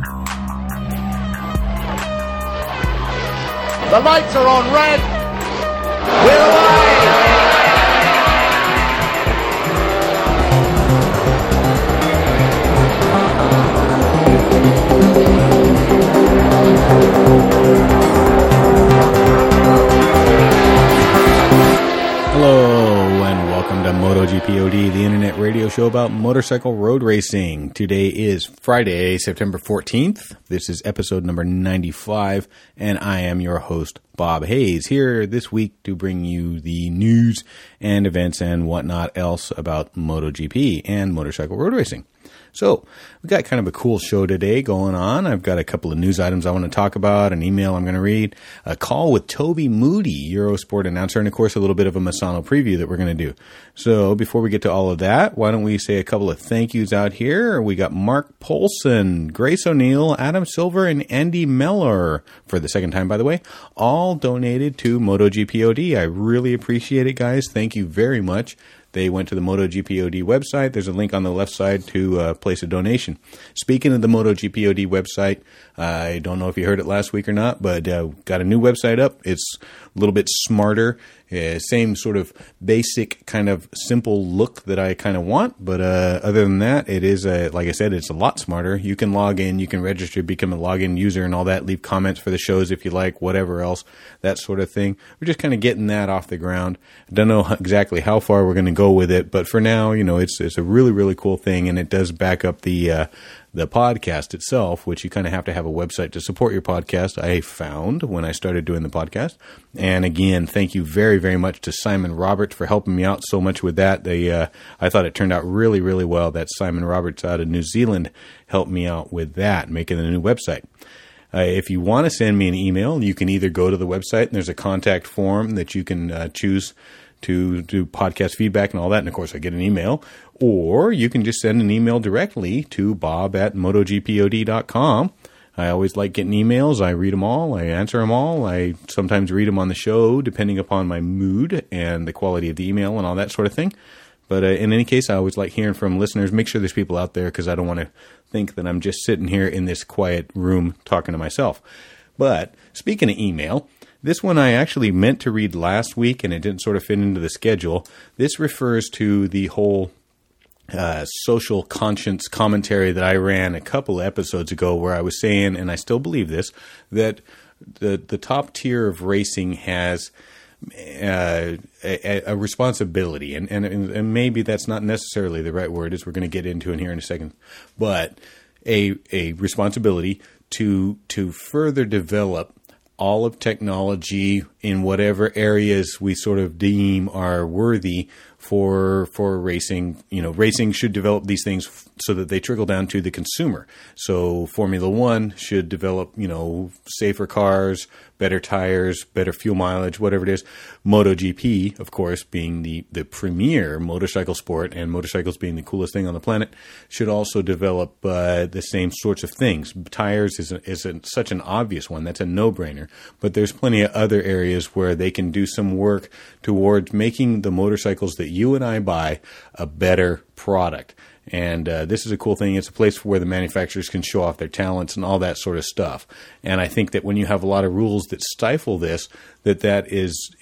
The lights are on red. We're away. Hello and welcome to MotoGP OD, the internet radio show about motorcycle road racing. Today is Friday, September 14th. This is episode number 95, and I am your host, Bob Hayes, here this week to bring you the news and events and whatnot else about MotoGP and motorcycle road racing. So, we've got kind of a cool show today going on. I've got a couple of news items I want to talk about, an email I'm going to read, a call with Toby Moody, Eurosport announcer, and of course a little bit of a Misano preview that we're going to do. So, before we get to all of that, why don't we say a couple of thank yous out here. We got Mark Polson, Grace O'Neill, Adam Silver, and Andy Miller, for the second time by the way, all donated to MotoGP OD. I really appreciate it, guys. Thank you very much. They went to the MotoGP OD website. There's a link on the left side to place a donation. Speaking of the MotoGP OD website, I don't know if you heard it last week or not, but got a new website up. It's a little bit smarter. Same sort of basic kind of simple look that I kind of want. But other than that, it is, like I said, it's a lot smarter. You can log in, you can register, become a login user and all that, leave comments for the shows if you like, whatever else, that sort of thing. We're just kind of getting that off the ground. I don't know exactly how far we're going to go with it, but for now, you know, it's a really, really cool thing, and it does back up the podcast itself, which you kind of have to have a website to support your podcast, I found when I started doing the podcast. And again, thank you very, very much to Simon Roberts for helping me out so much with that. I thought it turned out really, really well. That Simon Roberts out of New Zealand helped me out with that, making a new website. If you want to send me an email, you can either go to the website and there's a contact form that you can choose to do podcast feedback and all that. And of course, I get an email. Or you can just send an email directly to bob@motogpod.com. I always like getting emails. I read them all. I answer them all. I sometimes read them on the show, depending upon my mood and the quality of the email and all that sort of thing. But in any case, I always like hearing from listeners. Make sure there's people out there because I don't want to think that I'm just sitting here in this quiet room talking to myself. But speaking of email, this one I actually meant to read last week, and it didn't sort of fit into the schedule. This refers to the whole social conscience commentary that I ran a couple episodes ago, where I was saying, and I still believe this, that the top tier of racing has a responsibility, and maybe that's not necessarily the right word, as we're going to get into in here in a second, but a responsibility to further develop all of technology in whatever areas we sort of deem are worthy for racing. You know, racing should develop these things so that they trickle down to the consumer. So Formula One should develop, you know, safer cars, better tires, better fuel mileage, whatever it is. MotoGP, of course, being the premier motorcycle sport and motorcycles being the coolest thing on the planet, should also develop the same sorts of things. Tires is such an obvious one. That's a no-brainer. But there's plenty of other areas where they can do some work towards making the motorcycles that you and I buy a better product. And this is a cool thing. It's a place where the manufacturers can show off their talents and all that sort of stuff. And I think that when you have a lot of rules that stifle this, that is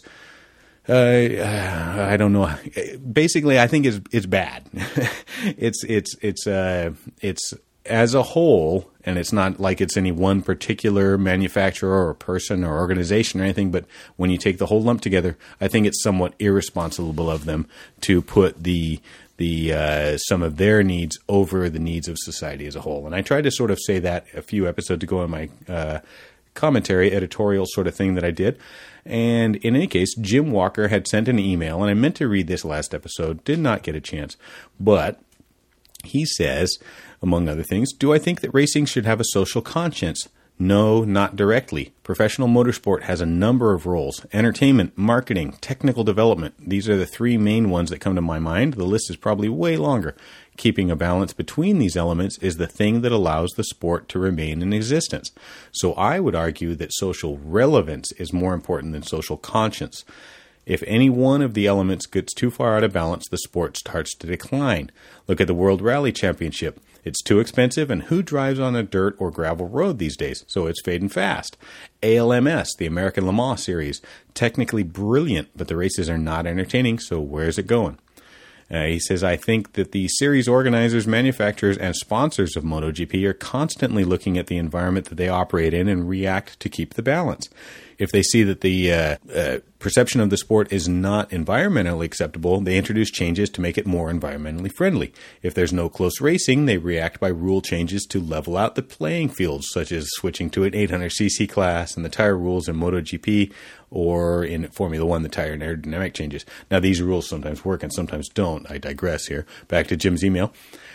I don't know. Basically, I think it's bad. It's as a whole, and it's not like it's any one particular manufacturer or person or organization or anything, but when you take the whole lump together, I think it's somewhat irresponsible of them to put the some of their needs over the needs of society as a whole. And I tried to sort of say that a few episodes ago in my commentary, editorial sort of thing that I did. And in any case, Jim Walker had sent an email, and I meant to read this last episode, did not get a chance, but he says, among other things, do I think that racing should have a social conscience? No, not directly. Professional motorsport has a number of roles: entertainment, marketing, technical development. These are the three main ones that come to my mind. The list is probably way longer. Keeping a balance between these elements is the thing that allows the sport to remain in existence. So I would argue that social relevance is more important than social conscience. If any one of the elements gets too far out of balance, the sport starts to decline. Look at the World Rally Championship. It's too expensive, and who drives on a dirt or gravel road these days? So it's fading fast. ALMS, the American Le Mans Series, technically brilliant, but the races are not entertaining, so where's it going? He says, I think that the series organizers, manufacturers, and sponsors of MotoGP are constantly looking at the environment that they operate in and react to keep the balance. If they see that the perception of the sport is not environmentally acceptable, they introduce changes to make it more environmentally friendly. If there's no close racing, they react by rule changes to level out the playing fields, such as switching to an 800cc class and the tire rules in MotoGP, or in Formula One, the tire and aerodynamic changes. Now, these rules sometimes work and sometimes don't. I digress here. Back to Jim's email.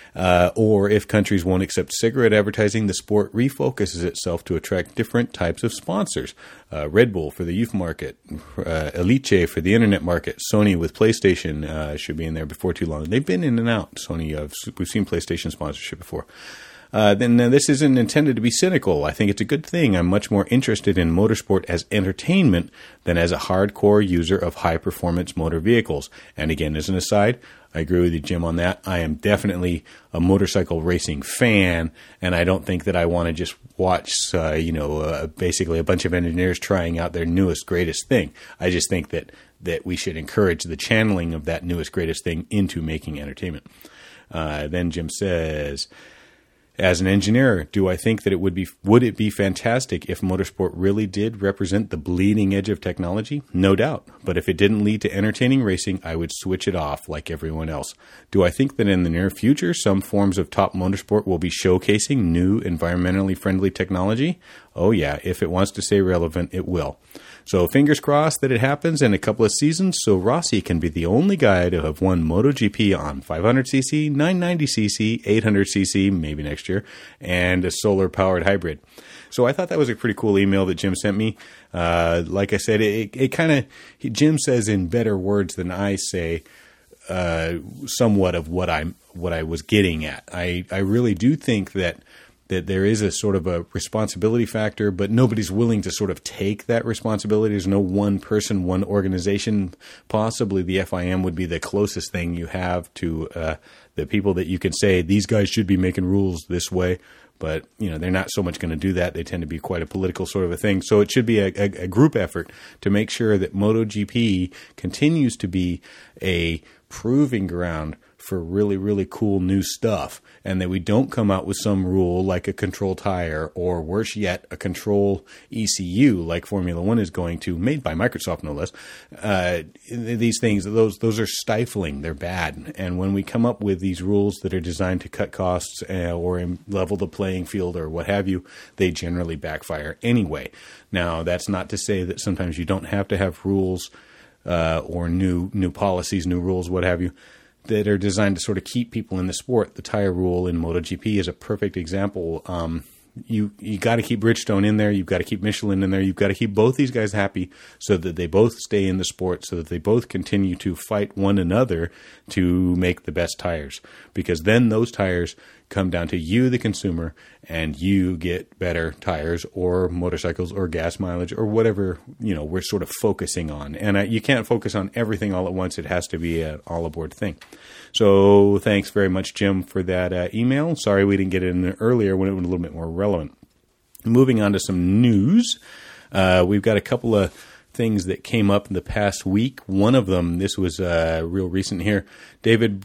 Or if countries won't accept cigarette advertising, the sport refocuses itself to attract different types of sponsors. Red Bull for the youth market, Elite for the internet market, Sony with PlayStation should be in there before too long. They've been in and out, Sony. We've seen PlayStation sponsorship before. Then this isn't intended to be cynical. I think it's a good thing. I'm much more interested in motorsport as entertainment than as a hardcore user of high-performance motor vehicles. And again, as an aside, I agree with you, Jim, on that. I am definitely a motorcycle racing fan, and I don't think that I want to just watch, basically a bunch of engineers trying out their newest, greatest thing. I just think that we should encourage the channeling of that newest, greatest thing into making entertainment. Then Jim says, as an engineer, do I think that would it be fantastic if motorsport really did represent the bleeding edge of technology? No doubt. But if it didn't lead to entertaining racing, I would switch it off like everyone else. Do I think that in the near future, some forms of top motorsport will be showcasing new environmentally friendly technology? Oh yeah, if it wants to stay relevant, it will. So fingers crossed that it happens in a couple of seasons so Rossi can be the only guy to have won MotoGP on 500cc, 990cc, 800cc, maybe next year, and a solar-powered hybrid. So I thought that was a pretty cool email that Jim sent me. Like I said, Jim says in better words than I say somewhat of what I was getting at. I really do think that there is a sort of a responsibility factor, but nobody's willing to sort of take that responsibility. There's no one person, one organization. Possibly the FIM would be the closest thing you have to the people that you can say, these guys should be making rules this way. But, they're not so much going to do that. They tend to be quite a political sort of a thing. So it should be a group effort to make sure that MotoGP continues to be a proving ground for really, really cool new stuff, and that we don't come out with some rule like a control tire, or worse yet, a control ECU like Formula One is going to, made by Microsoft no less. These things, those are stifling. They're bad. And when we come up with these rules that are designed to cut costs or level the playing field or what have you, they generally backfire anyway. Now, that's not to say that sometimes you don't have to have rules or new policies, new rules, what have you, that are designed to sort of keep people in the sport. The tire rule in MotoGP is a perfect example. You got to keep Bridgestone in there. You've got to keep Michelin in there. You've got to keep both these guys happy so that they both stay in the sport, so that they both continue to fight one another to make the best tires. Because then those tires come down to you, the consumer, and you get better tires or motorcycles or gas mileage or whatever, we're sort of focusing on. And you can't focus on everything all at once. It has to be an all-aboard thing. So thanks very much, Jim, for that email. Sorry we didn't get it in earlier when it was a little bit more relevant. Moving on to some news. We've got a couple of things that came up in the past week. One of them, this was real recent here, David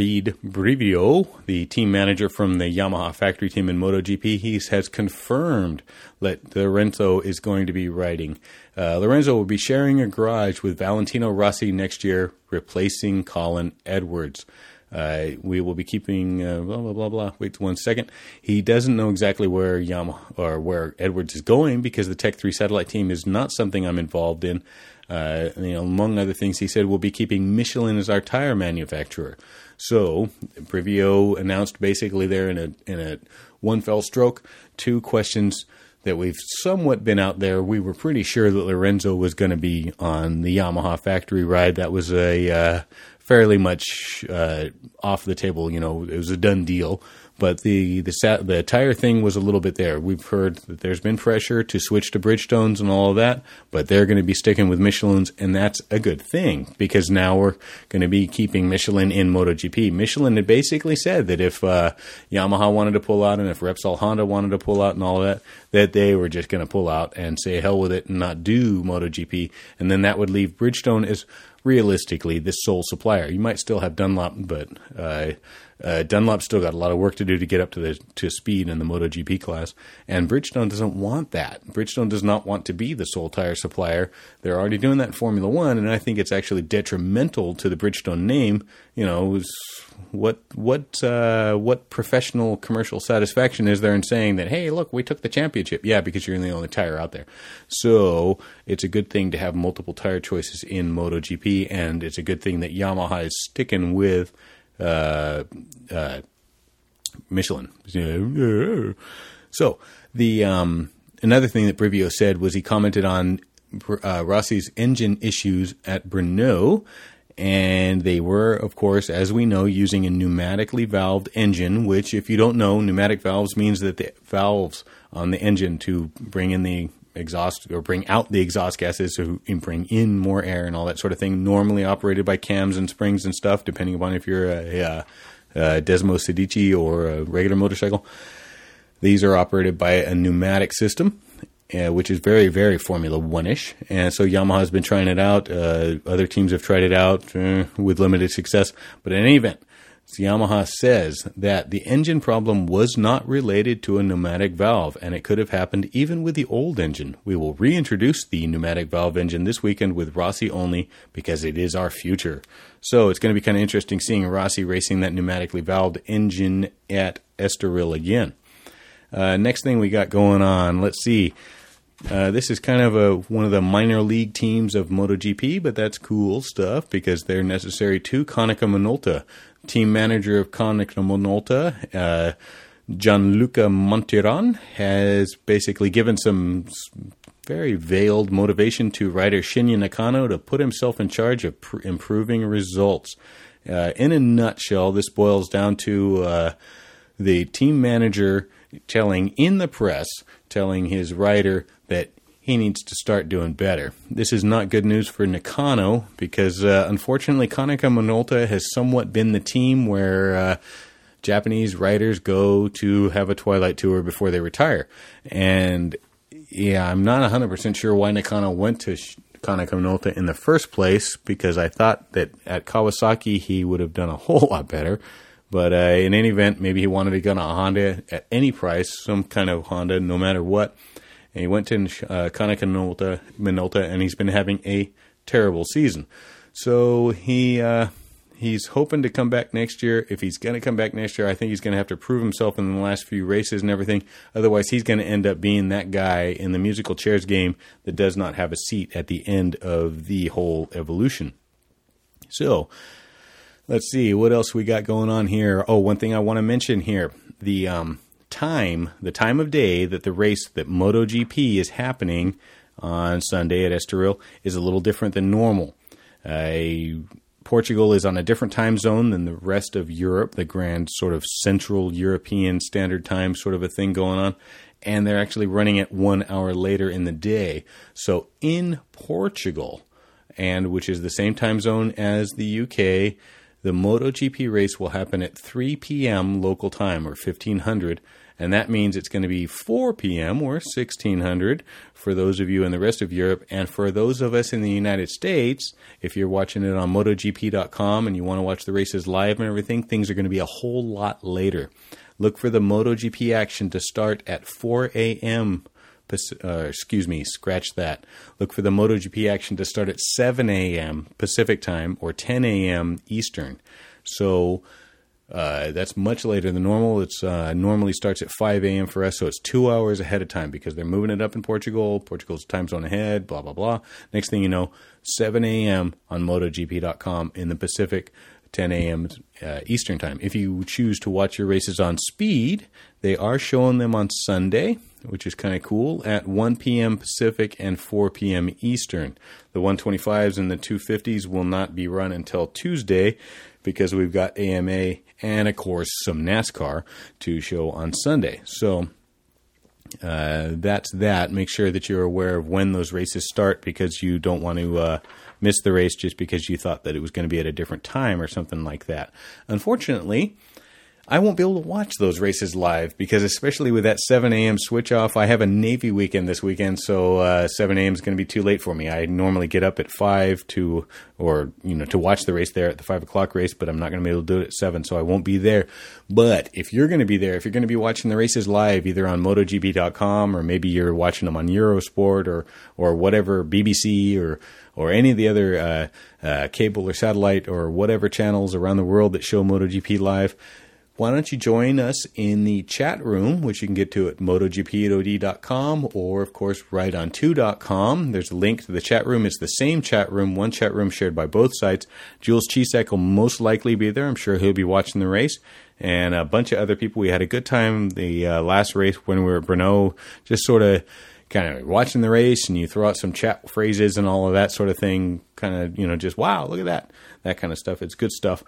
Brivio, the team manager from the Yamaha factory team in MotoGP, he has confirmed that Lorenzo is going to be riding. Lorenzo will be sharing a garage with Valentino Rossi next year, replacing Colin Edwards. We will be keeping blah, blah, blah, blah. Wait 1 second. He doesn't know exactly where Yamaha or where Edwards is going because the Tech 3 satellite team is not something I'm involved in. Among other things, he said we'll be keeping Michelin as our tire manufacturer. So Brivio announced basically there in a one fell stroke 2 questions that we've somewhat been out there. We were pretty sure that Lorenzo was going to be on the Yamaha factory ride. That was a fairly much off the table. It was a done deal. But the tire thing was a little bit there. We've heard that there's been pressure to switch to Bridgestones and all of that, but they're going to be sticking with Michelins, and that's a good thing because now we're going to be keeping Michelin in MotoGP. Michelin had basically said that if Yamaha wanted to pull out and if Repsol Honda wanted to pull out and all of that, that they were just going to pull out and say hell with it and not do MotoGP, and then that would leave Bridgestone as realistically the sole supplier. You might still have Dunlop, but Dunlop's still got a lot of work to do to get up to speed in the MotoGP class, and Bridgestone doesn't want that. Bridgestone does not want to be the sole tire supplier. They're already doing that in Formula One, and I think it's actually detrimental to the Bridgestone name. You know, what professional commercial satisfaction is there in saying that, hey, look, we took the championship? Yeah, because you're the only tire out there. So it's a good thing to have multiple tire choices in MotoGP, and it's a good thing that Yamaha is sticking with Michelin. So the another thing that Brivio said was he commented on Rossi's engine issues at Brno, and they were, of course, as we know, using a pneumatically valved engine, which, if you don't know, pneumatic valves means that the valves on the engine to bring in the exhaust or bring out the exhaust gases to bring in more air and all that sort of thing, normally operated by cams and springs and stuff, depending upon if you're a Desmo Sedici or a regular motorcycle. These are operated by a pneumatic system, which is very, very Formula One-ish. And so Yamaha has been trying it out. Other teams have tried it out with limited success. But in any event, Yamaha says that the engine problem was not related to a pneumatic valve, and it could have happened even with the old engine. We will reintroduce the pneumatic valve engine this weekend with Rossi only because it is our future. So it's going to be kind of interesting seeing Rossi racing that pneumatically valved engine at Estoril again. Next thing we got going on, let's see. This is kind of one of the minor league teams of MotoGP, but that's cool stuff because they're necessary too. Konica Minolta, team manager of Konica Minolta, Gianluca Montiran, has basically given some very veiled motivation to rider Shinya Nakano to put himself in charge of improving results. In a nutshell, this boils down to the team manager telling his rider that he needs to start doing better. This is not good news for Nakano because, unfortunately, Konica Minolta has somewhat been the team where Japanese riders go to have a twilight tour before they retire. And, yeah, I'm not 100% sure why Nakano went to Konica Minolta in the first place because I thought that at Kawasaki he would have done a whole lot better. But in any event, maybe he wanted to get on a Honda at any price, some kind of Honda, no matter what. And he went to Konica Minolta, and he's been having a terrible season. So he's hoping to come back next year. If he's going to come back next year, I think he's going to have to prove himself in the last few races and everything. Otherwise, he's going to end up being that guy in the musical chairs game that does not have a seat at the end of the whole evolution. So let's see, what else we got going on here? Oh, one thing I want to mention here. The time of day that the race, that MotoGP is happening on Sunday at Estoril is a little different than normal. Portugal is on a different time zone than the rest of Europe, the grand sort of Central European Standard Time sort of a thing going on. And they're actually running it 1 hour later in the day. So in Portugal, and which is the same time zone as the UK, the MotoGP race will happen at 3 p.m. local time, or 1500, and that means it's going to be 4 p.m. or 1600 for those of you in the rest of Europe. And for those of us in the United States, if you're watching it on MotoGP.com and you want to watch the races live and everything, things are going to be a whole lot later. Look for the MotoGP action to start at 4 a.m. Scratch that. Look for the MotoGP action to start at 7 a.m. Pacific time or 10 a.m. Eastern. So that's much later than normal. It's normally starts at 5 a.m. for us, so it's 2 hours ahead of time because they're moving it up in Portugal. Portugal's time zone ahead, blah, blah, blah. Next thing you know, 7 a.m. on MotoGP.com in the Pacific, 10 a.m. Eastern time. If you choose to watch your races on speed, they are showing them on Sunday, which is kind of cool, at 1 p.m. Pacific and 4 p.m. Eastern. The 125s and the 250s will not be run until Tuesday, because we've got AMA and, of course, some NASCAR to show on Sunday. So that's that. Make sure that you're aware of when those races start, because you don't want to miss the race just because you thought that it was going to be at a different time or something like that. Unfortunately, I won't be able to watch those races live because, especially with that 7 a.m. switch off, I have a Navy weekend this weekend, so 7 a.m. is going to be too late for me. I normally get up at 5 to watch the race there at the 5 o'clock race, but I'm not going to be able to do it at 7, so I won't be there. But if you're going to be there, if you're going to be watching the races live, either on MotoGP.com or maybe you're watching them on Eurosport or whatever, BBC or any of the other cable or satellite or whatever channels around the world that show MotoGP live, why don't you join us in the chat room, which you can get to at MotoGPOD.com or, of course, rideon2.com. There's a link to the chat room. It's the same chat room, one chat room shared by both sites. Jules Chisak will most likely be there. I'm sure he'll be watching the race. And a bunch of other people. We had a good time the last race when we were at Brno, just sort of kind of watching the race, and you throw out some chat phrases and all of that sort of thing, kind of, just, wow, look at that kind of stuff. It's good stuff.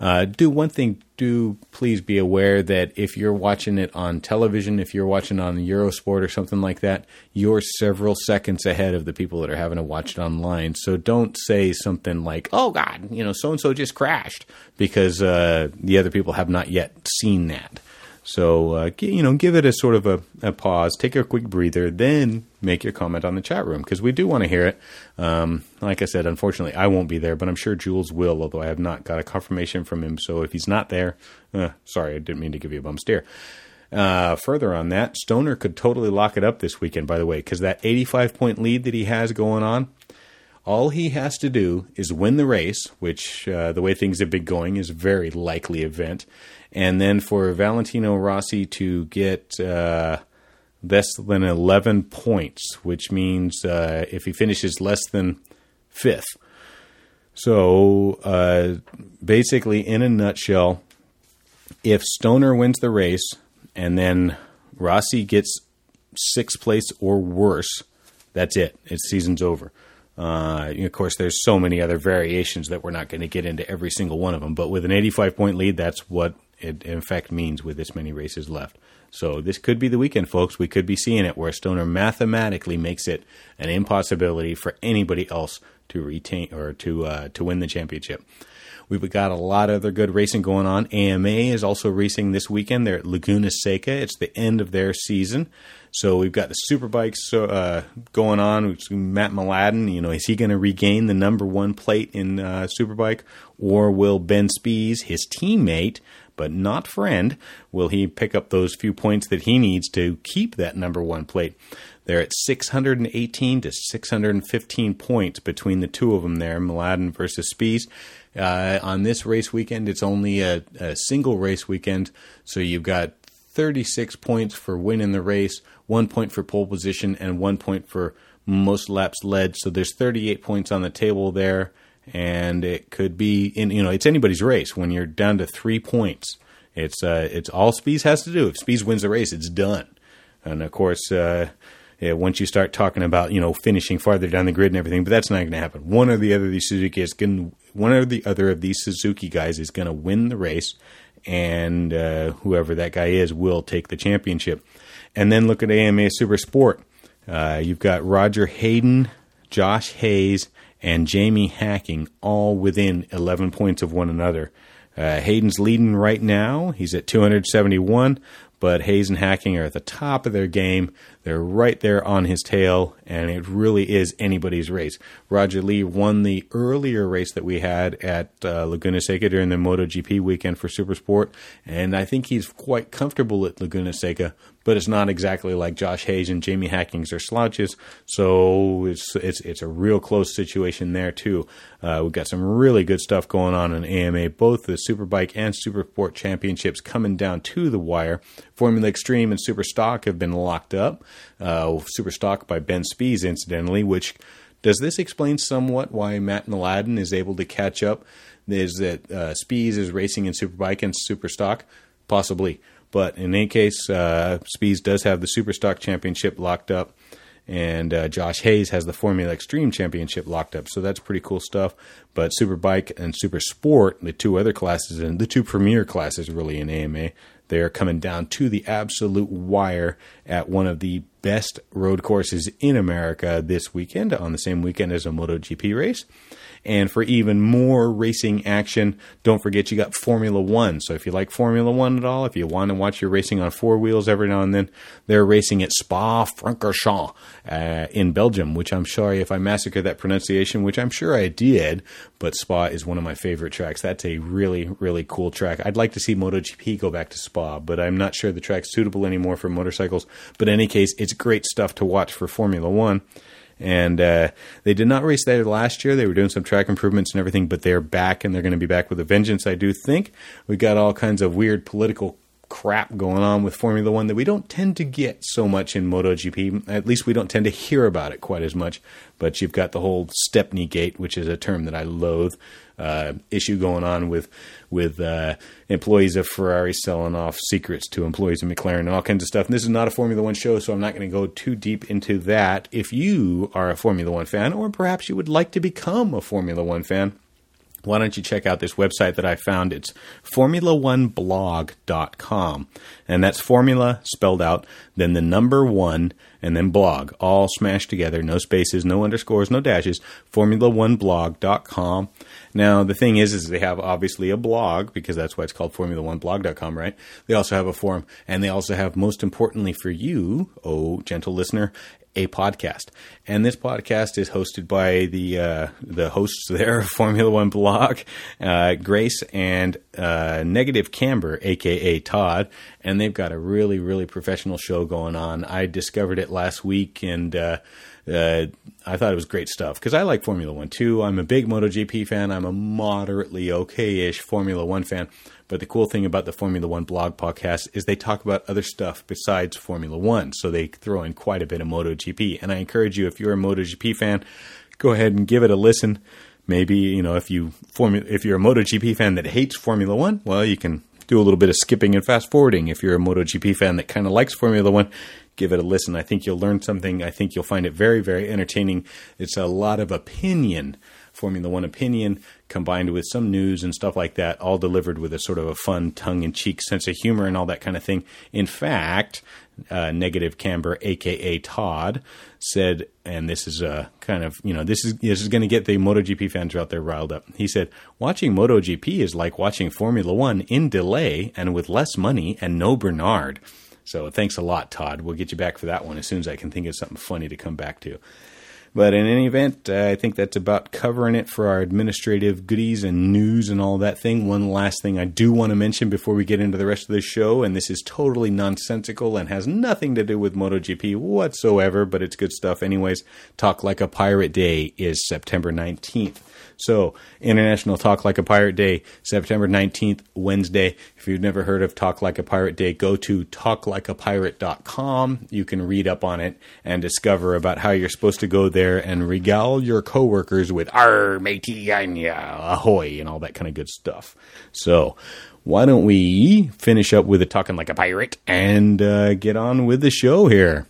Do please be aware that if you're watching it on television, if you're watching on Eurosport or something like that, you're several seconds ahead of the people that are having to watch it online. So don't say something like, oh, God, so-and-so just crashed, because the other people have not yet seen that. So, give it a sort of a pause, take a quick breather, then make your comment on the chat room, because we do want to hear it. Like I said, unfortunately, I won't be there, but I'm sure Jules will, although I have not got a confirmation from him. So if he's not there, sorry, I didn't mean to give you a bum steer. Further on that, Stoner could totally lock it up this weekend, by the way, because that 85-point lead that he has going on, all he has to do is win the race, which, the way things have been going, is a very likely event. And then for Valentino Rossi to get less than 11 points, which means if he finishes less than 5th. So basically, in a nutshell, if Stoner wins the race and then Rossi gets 6th place or worse, that's it. Its season's over. Of course, there's so many other variations that we're not going to get into every single one of them. But with an 85-point lead, that's what it in fact means with this many races left. So this could be the weekend, folks. We could be seeing it where Stoner mathematically makes it an impossibility for anybody else to retain or to win the championship. We've got a lot of other good racing going on. AMA is also racing this weekend. They're at Laguna Seca. It's the end of their season. So we've got the Superbikes going on. We've seen Matt Mladen. Is he going to regain the number 1 plate in Superbike? Or will Ben Spies, his teammate, but not friend, will he pick up those few points that he needs to keep that number 1 plate? They're at 618 to 615 points between the two of them there, Mladen versus Spies. On this race weekend, it's only a single race weekend, so you've got 36 points for winning the race, 1 point for pole position, and 1 point for most laps led. So there's 38 points on the table there, and it could be, it's anybody's race. When you're down to 3 points, it's all Spies has to do. If Spies wins the race, it's done. And of course, once you start talking about, finishing farther down the grid and everything, but that's not going to happen. One or the other of these Suzuki guys is going to win the race, and whoever that guy is will take the championship. And then look at AMA Super Sport. You've got Roger Hayden, Josh Hayes, and Jamie Hacking all within 11 points of one another. Hayden's leading right now. He's at 271, but Hayes and Hacking are at the top of their game. They're right there on his tail, and it really is anybody's race. Roger Lee won the earlier race that we had at Laguna Seca during the MotoGP weekend for Supersport, and I think he's quite comfortable at Laguna Seca, but it's not exactly like Josh Hayes and Jamie Hackings are slouches, so it's a real close situation there too. We've got some really good stuff going on in AMA, both the Superbike and Supersport championships coming down to the wire. Formula Extreme and Superstock have been locked up. Superstock by Ben Spies, incidentally, which does this explain somewhat why Matt Mladen is able to catch up? Is that Spies is racing in Superbike and Superstock? Possibly. But in any case, Spies does have the Superstock championship locked up. And Josh Hayes has the Formula Extreme Championship locked up, so that's pretty cool stuff. But Superbike and Super Sport, the two other classes, and the two premier classes really in AMA, they are coming down to the absolute wire at one of the best road courses in America this weekend, on the same weekend as a MotoGP race. And for even more racing action, don't forget you got Formula One. So if you like Formula One at all, if you want to watch your racing on four wheels every now and then, they're racing at Spa-Francorchamps in Belgium, which I'm sorry if I massacred that pronunciation, which I'm sure I did, but Spa is one of my favorite tracks. That's a really, really cool track. I'd like to see MotoGP go back to Spa, but I'm not sure the track's suitable anymore for motorcycles. But in any case, it's great stuff to watch for Formula One. And they did not race there last year. They were doing some track improvements and everything, but they're back, and they're going to be back with a vengeance, I do think. We got all kinds of weird political crap going on with Formula One that we don't tend to get so much in MotoGP. At least we don't tend to hear about it quite as much. But you've got the whole Stepney Gate, which is a term that I loathe, issue going on with employees of Ferrari selling off secrets to employees of McLaren and all kinds of stuff. And this is not a Formula One show, so I'm not going to go too deep into that. If you are a Formula One fan, or perhaps you would like to become a Formula One fan, why don't you check out this website that I found? It's formula1blog.com. And that's formula spelled out, then the number one, and then blog, all smashed together, no spaces, no underscores, no dashes, formula1blog.com. Now, the thing is they have obviously a blog, because that's why it's called formula1blog.com, right? They also have a forum, and they also have, most importantly for you, oh, gentle listener, a podcast. And this podcast is hosted by the hosts there of Formula One blog, Grace and Negative Camber, a.k.a. Todd. And they've got a really, really professional show going on. I discovered it last week, and I thought it was great stuff, because I like Formula One too. I'm a big MotoGP fan. I'm a moderately okay-ish Formula One fan. But the cool thing about the Formula One blog podcast is they talk about other stuff besides Formula One. So they throw in quite a bit of MotoGP. And I encourage you, if you're a MotoGP fan, go ahead and give it a listen. Maybe, if you're a MotoGP fan that hates Formula One, well, you can do a little bit of skipping and fast forwarding. If you're a MotoGP fan that kind of likes Formula One, give it a listen. I think you'll learn something. I think you'll find it very, very entertaining. It's a lot of opinion, Formula One opinion, combined with some news and stuff like that, all delivered with a sort of a fun, tongue-in-cheek sense of humor and all that kind of thing. In fact, Negative Camber, a.k.a. Todd, said, and this is this is going to get the MotoGP fans out there riled up. He said, watching MotoGP is like watching Formula One in delay and with less money and no Bernard. So thanks a lot, Todd. We'll get you back for that one as soon as I can think of something funny to come back to. But in any event, I think that's about covering it for our administrative goodies and news and all that thing. One last thing I do want to mention before we get into the rest of the show, and this is totally nonsensical and has nothing to do with MotoGP whatsoever, but it's good stuff anyways. Talk Like a Pirate Day is September 19th. So, International Talk Like a Pirate Day, September 19th, Wednesday. If you've never heard of Talk Like a Pirate Day, go to talklikeapirate.com. You can read up on it and discover about how you're supposed to go there and regale your coworkers with "Arr, matey, ahoy," and all that kind of good stuff. So, why don't we finish up with a Talking Like a Pirate and get on with the show here.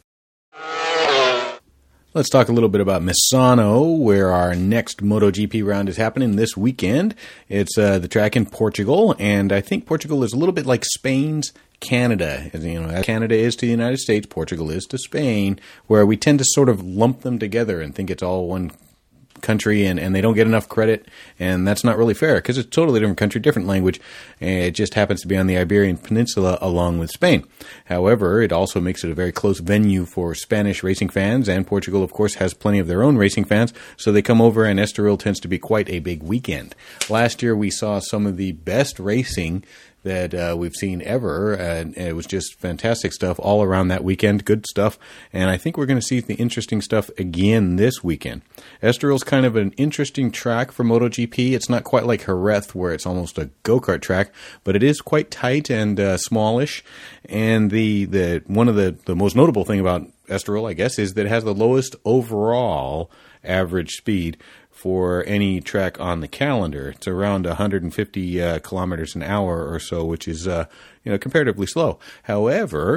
Let's talk a little bit about Misano, where our next MotoGP round is happening this weekend. It's the track in Portugal, and I think Portugal is a little bit like Spain's Canada. As Canada is to the United States, Portugal is to Spain, where we tend to sort of lump them together and think it's all one country, and they don't get enough credit, and that's not really fair, because it's a totally different country, different language, and it just happens to be on the Iberian Peninsula along with Spain. However, it also makes it a very close venue for Spanish racing fans, and Portugal, of course, has plenty of their own racing fans, so they come over, and Estoril tends to be quite a big weekend. Last year, we saw some of the best racing that we've seen ever, and it was just fantastic stuff all around that weekend, good stuff, and I think we're going to see the interesting stuff again this weekend. Estoril's kind of an interesting track for MotoGP. It's not quite like Jerez, where it's almost a go-kart track, but it is quite tight and smallish, and the one of the most notable thing about Estoril, I guess, is that it has the lowest overall average speed for any track on the calendar. It's around 150 kilometers an hour or so, which is comparatively slow. However,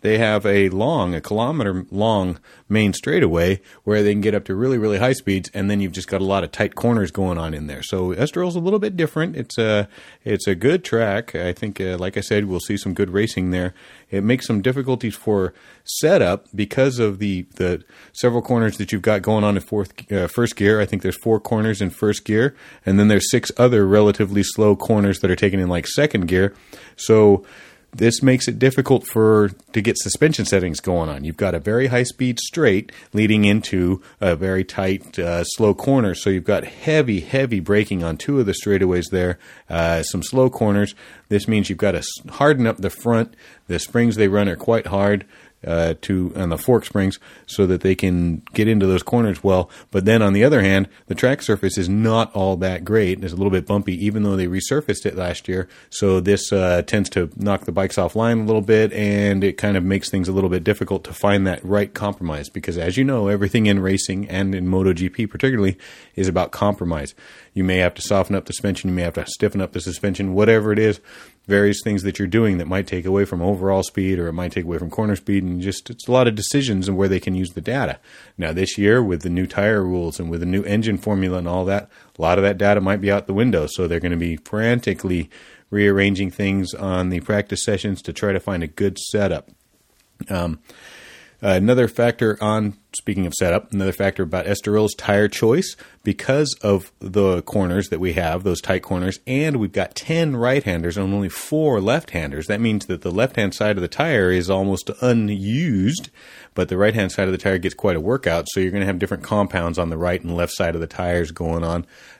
they have a kilometer-long main straightaway where they can get up to really, really high speeds, and then you've just got a lot of tight corners going on in there. So Esterill's a little bit different. It's a good track. I think, like I said, we'll see some good racing there. It makes some difficulties for setup because of the several corners that you've got going on in first gear. I think there's 4 corners in first gear, and then there's 6 other relatively slow corners that are taken in like second gear. So this makes it difficult to get suspension settings going on. You've got a very high-speed straight leading into a very tight, slow corner. So you've got heavy, heavy braking on 2 of the straightaways there, some slow corners. This means you've got to harden up the front. The springs they run are quite hard on the fork springs so that they can get into those corners well. But then on the other hand, the track surface is not all that great. It's a little bit bumpy, even though they resurfaced it last year. So this tends to knock the bikes offline a little bit, and it kind of makes things a little bit difficult to find that right compromise. Because as you know, everything in racing and in MotoGP particularly is about compromise. You may have to soften up the suspension, you may have to stiffen up the suspension, whatever it is. Various things that you're doing that might take away from overall speed, or it might take away from corner speed, and it's a lot of decisions and where they can use the data. Now this year, with the new tire rules and with the new engine formula and all that, a lot of that data might be out the window, so they're going to be frantically rearranging things on the practice sessions to try to find a good setup. Another factor speaking of setup, another factor about Estorill's tire choice, because of the corners that we have, those tight corners, and we've got 10 right-handers and only 4 left-handers. That means that the left-hand side of the tire is almost unused, but the right-hand side of the tire gets quite a workout, so you're going to have different compounds on the right and left side of the tires going on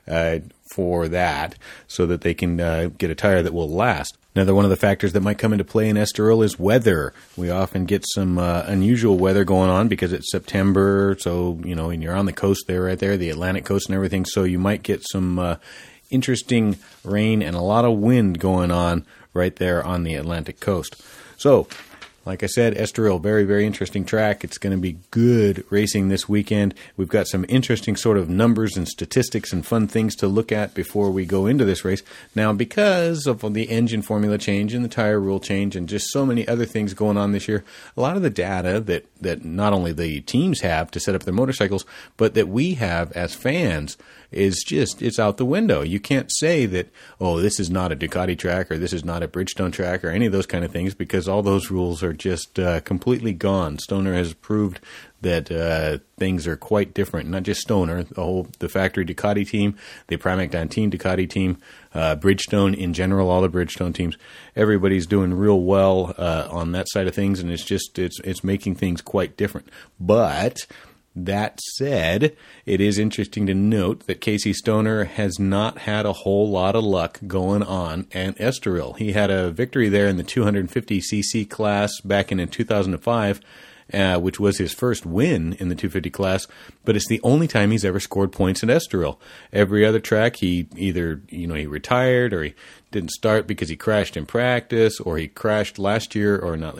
for that, so that they can get a tire that will last. Another one of the factors that might come into play in Estoril is weather. We often get some unusual weather going on because it's September, so, and you're on the coast there, right there, the Atlantic coast and everything, so you might get some interesting rain and a lot of wind going on right there on the Atlantic coast. So, like I said, Estoril, very, very interesting track. It's going to be good racing this weekend. We've got some interesting sort of numbers and statistics and fun things to look at before we go into this race. Now, because of the engine formula change and the tire rule change and just so many other things going on this year, a lot of the data that not only the teams have to set up their motorcycles, but that we have as fans it's out the window. You can't say that, this is not a Ducati track or this is not a Bridgestone track or any of those kind of things, because all those rules are just completely gone. Stoner has proved that things are quite different. Not just Stoner, the factory Ducati team, the Pramac Dantine Ducati team, Bridgestone in general, all the Bridgestone teams. Everybody's doing real well on that side of things, and it's making things quite different. But that said, it is interesting to note that Casey Stoner has not had a whole lot of luck going on at Estoril. He had a victory there in the 250cc class back in 2005, which was his first win in the 250 class, but it's the only time he's ever scored points at Estoril. Every other track, he either, he retired, or he didn't start because he crashed in practice, or he crashed last year.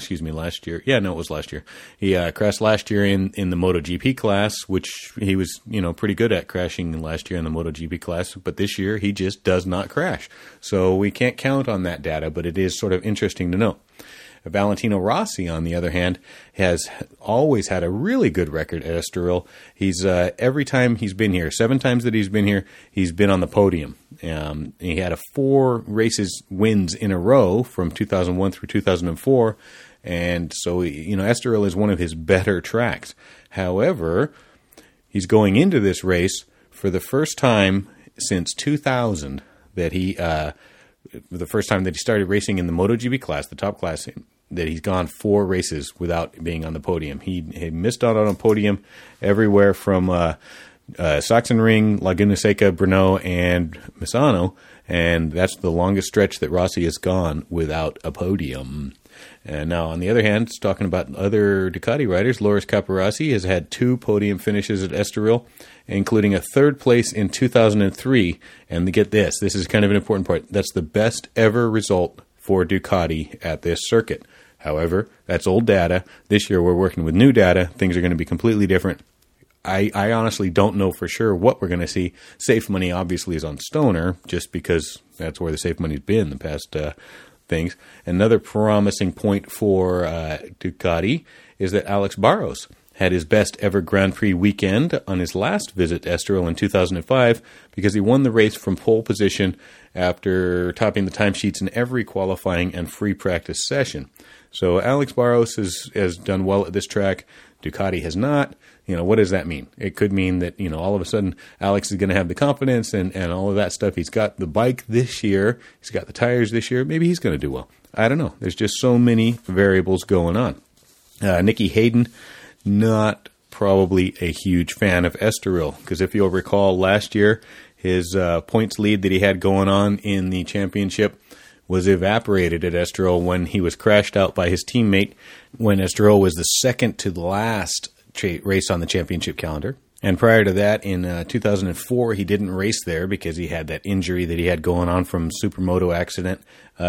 Yeah, no, it was last year. He crashed last year in the MotoGP class, which he was, pretty good at crashing last year in the MotoGP class, but this year he just does not crash. So we can't count on that data, but it is sort of interesting to know. Valentino Rossi, on the other hand, has always had a really good record at Estoril. He's every time he's been here, 7 times that he's been here, he's been on the podium. He had 4 races wins in a row from 2001 through 2004, and so Estoril is one of his better tracks. However, he's going into this race for the first time since 2000 that the first time that he started racing in the MotoGP class, the top class, that he's gone 4 races without being on the podium. He missed out on a podium everywhere from Sachsenring, Laguna Seca, Brno, and Misano, and that's the longest stretch that Rossi has gone without a podium. And now, on the other hand, talking about other Ducati riders, Loris Capirossi has had 2 podium finishes at Estoril, including a 3rd place in 2003. And get this is kind of an important part. That's the best ever result for Ducati at this circuit. However, that's old data. This year we're working with new data. Things are going to be completely different. I honestly don't know for sure what we're going to see. Safe money obviously is on Stoner, just because that's where the safe money's been the things. Another promising point for Ducati is that Alex Barros had his best ever Grand Prix weekend on his last visit to Estoril in 2005 because he won the race from pole position after topping the timesheets in every qualifying and free practice session. So Alex Barros has done well at this track. Ducati has not. What does that mean? It could mean that, all of a sudden Alex is going to have the confidence and all of that stuff. He's got the bike this year. He's got the tires this year. Maybe he's going to do well. I don't know. There's just so many variables going on. Nicky Hayden, not probably a huge fan of Estoril, because if you'll recall last year, his points lead that he had going on in the championship was evaporated at Estoril when he was crashed out by his teammate when Estoril was the second to the last race on the championship calendar. And prior to that, in 2004, he didn't race there because he had that injury that he had going on from Supermoto accident.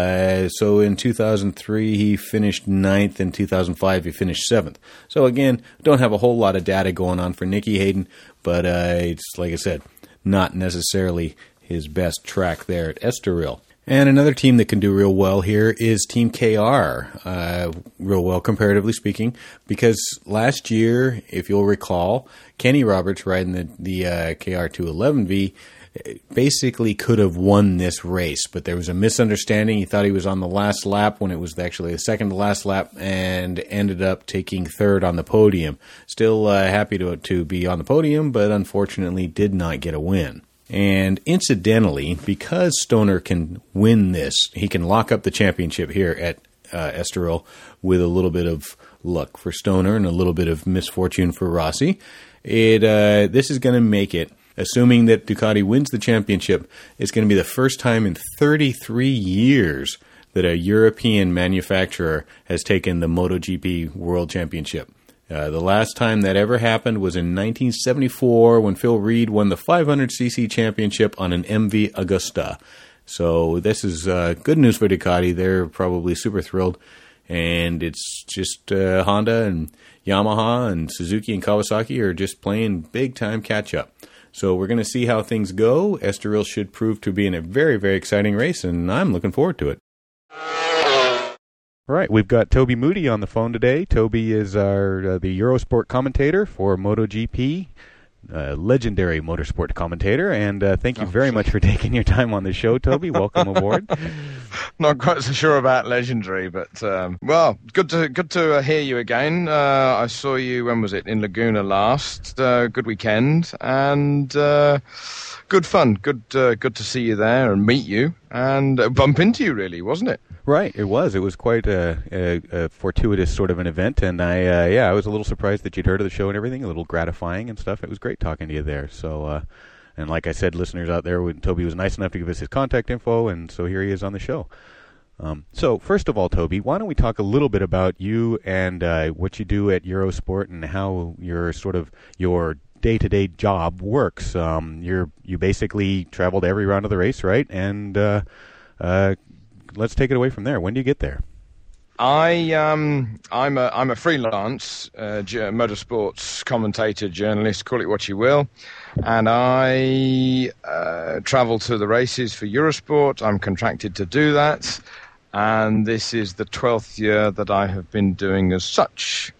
So in 2003, he finished 9th. In 2005, he finished 7th. So again, don't have a whole lot of data going on for Nicky Hayden, but it's, like I said, not necessarily his best track there at Estoril. And another team that can do real well here is Team KR, real well comparatively speaking, because last year, if you'll recall, Kenny Roberts riding the KR 211V basically could have won this race, but there was a misunderstanding. He thought he was on the last lap when it was actually the second to last lap and ended up taking third on the podium. Still happy to be on the podium, but unfortunately did not get a win. And incidentally, because Stoner can win this, he can lock up the championship here at Estoril with a little bit of luck for Stoner and a little bit of misfortune for Rossi. This is going to make it, assuming that Ducati wins the championship, it's going to be the first time in 33 years that a European manufacturer has taken the MotoGP World Championship. The last time that ever happened was in 1974 when Phil Reed won the 500cc championship on an MV Agusta. So this is good news for Ducati. They're probably super thrilled. And it's just Honda and Yamaha and Suzuki and Kawasaki are just playing big-time catch-up. So we're going to see how things go. Estoril should prove to be in a very, very exciting race, and I'm looking forward to it. All right, we've got Toby Moody on the phone today. Toby is the Eurosport commentator for MotoGP, legendary motorsport commentator, and thank you very much for taking your time on the show, Toby. Welcome aboard. Not quite so sure about legendary, but well, good to hear you again. I saw you, when was it, in Laguna last. Good weekend and good fun. Good to see you there and meet you and bump into you, really, wasn't it? Right, it was. It was quite a fortuitous sort of an event, and I was a little surprised that you'd heard of the show and everything, a little gratifying and stuff. It was great talking to you there. So, and like I said, listeners out there, Toby was nice enough to give us his contact info, and so here he is on the show. So, first of all, Toby, why don't we talk a little bit about you and what you do at Eurosport and how your day-to-day job works. You basically traveled every round of the race, right? And let's take it away from there. When do you get there? I'm a freelance motorsports commentator, journalist, call it what you will, and I travel to the races for Eurosport. I'm contracted to do that, and this is the 12th year that I have been doing as such.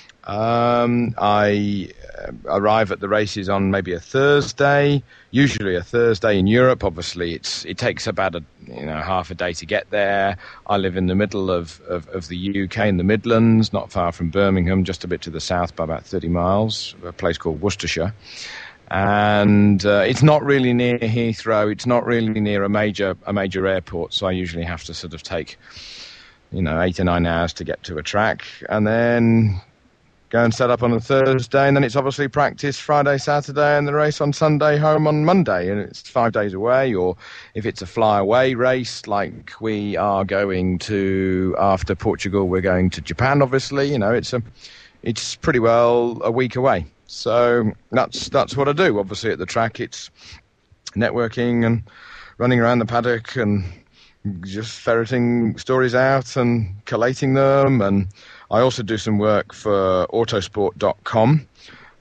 I arrive at the races on maybe a Thursday, usually a Thursday in Europe. Obviously, it takes about half a day to get there. I live in the middle of the UK in the Midlands, not far from Birmingham, just a bit to the south by about 30 miles, a place called Worcestershire. And it's not really near Heathrow. It's not really near a major airport, so I usually have to sort of take 8 or 9 hours to get to a track, and then go and set up on a Thursday, and then it's obviously practice Friday, Saturday, and the race on Sunday, home on Monday, and it's 5 days away. Or if it's a fly-away race, like we are going to after Portugal, we're going to Japan. Obviously, it's pretty well a week away. So that's what I do. Obviously, at the track, it's networking and running around the paddock and just ferreting stories out and collating them. And I also do some work for Autosport.com,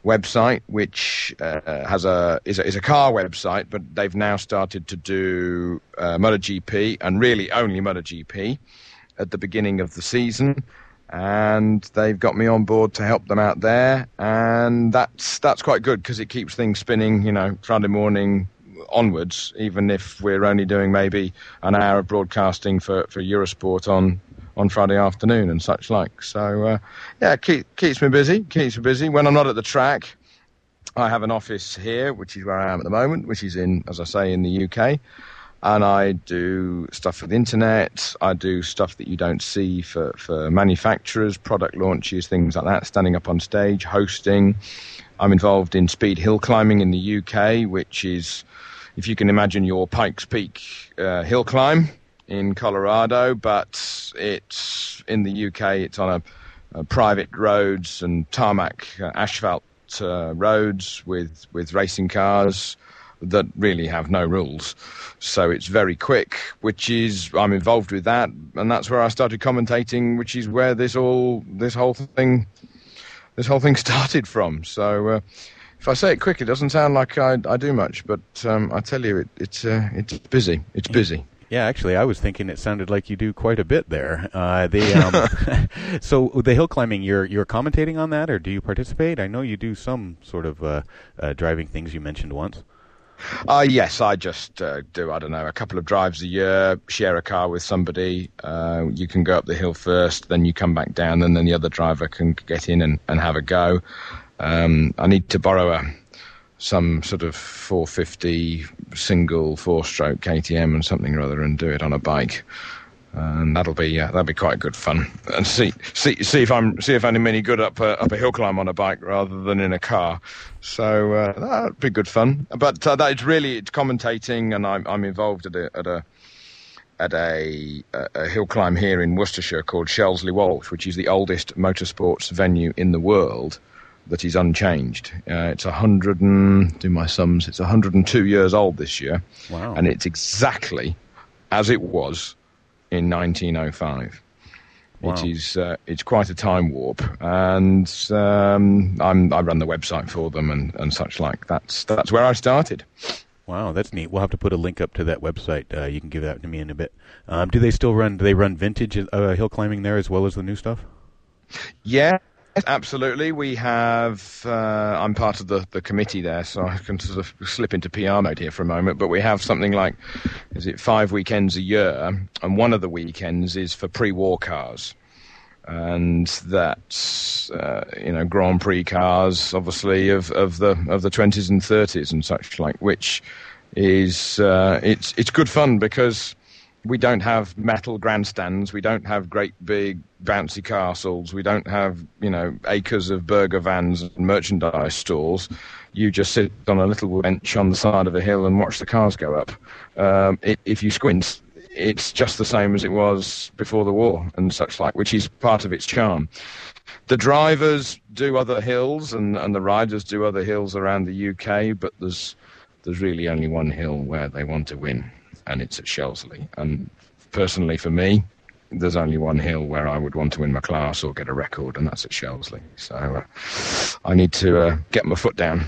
website, which is a car website, but they've now started to do MotoGP, and really only MotoGP, at the beginning of the season. And they've got me on board to help them out there, and that's quite good because it keeps things spinning, Friday morning onwards, even if we're only doing maybe an hour of broadcasting for Eurosport on Friday afternoon and such like. So, keeps me busy. When I'm not at the track, I have an office here, which is where I am at the moment, which is in, as I say, in the UK. And I do stuff for the internet. I do stuff that you don't see for manufacturers, product launches, things like that, standing up on stage, hosting. I'm involved in speed hill climbing in the UK, which is, if you can imagine, your Pikes Peak hill climb in Colorado, but it's in the UK, it's on a private roads and tarmac asphalt roads with racing cars that really have no rules. So it's very quick, I'm involved with that, and that's where I started commentating, which is where this whole thing started from. So if I say it quick, it doesn't sound like I do much, but I tell you, it's busy. It's busy. Yeah, actually, I was thinking it sounded like you do quite a bit there. So the hill climbing, you're commentating on that, or do you participate? I know you do some sort of driving things you mentioned once. Yes, I just do, I don't know, a couple of drives a year, share a car with somebody. You can go up the hill first, then you come back down, and then the other driver can get in and have a go. I need to borrow some sort of 450 single 4-stroke KTM and something or other and do it on a bike. And that'll be quite good fun. And see if I'm any good up a hill climb on a bike rather than in a car. So that'd be good fun. But it's commentating, and I'm involved at a hill climb here in Worcestershire called Shelsley Walsh, which is the oldest motorsports venue in the world that is unchanged. It's 102 years old this year. Wow. And it's exactly as it was in 1905. Wow. It's quite a time warp, and I run the website for them and such like. That's where I started. Wow, that's neat. We'll have to put a link up to that website. You can give that to me in a bit. Do they run vintage hill climbing there as well as the new stuff? Yeah. Absolutely. We have, I'm part of the committee there, so I can sort of slip into PR mode here for a moment, but we have something like, 5 weekends a year, and one of the weekends is for pre-war cars. And that's, Grand Prix cars, obviously, of the 20s and 30s and such like, which is, it's good fun because we don't have metal grandstands. We don't have great big bouncy castles. We don't have, acres of burger vans and merchandise stalls. You just sit on a little bench on the side of a hill and watch the cars go up. If you squint, it's just the same as it was before the war and such like, which is part of its charm. The drivers do other hills and the riders do other hills around the UK, but there's really only one hill where they want to win, and it's at Shelsley. And personally, for me, there's only one hill where I would want to win my class or get a record, and that's at Shelsley. So I need to get my foot down.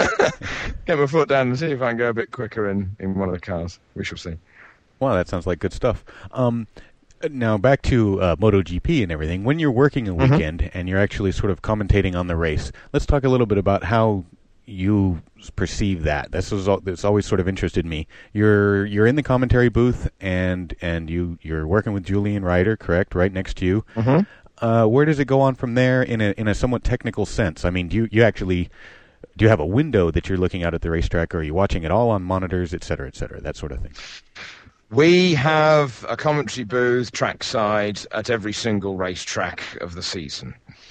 Get my foot down and see if I can go a bit quicker in one of the cars. We shall see. Wow, that sounds like good stuff. Now, back to MotoGP and everything. When you're working a weekend and you're actually sort of commentating on the race, let's talk a little bit about how you perceive that. That's always sort of interested me. You're in the commentary booth and you're working with Julian Ryder, correct? Right next to you. Mm-hmm. Where does it go on from there in a somewhat technical sense? I mean, do you have a window that you're looking out at the racetrack, or are you watching it all on monitors, et cetera, that sort of thing? We have a commentary booth trackside at every single racetrack of the season.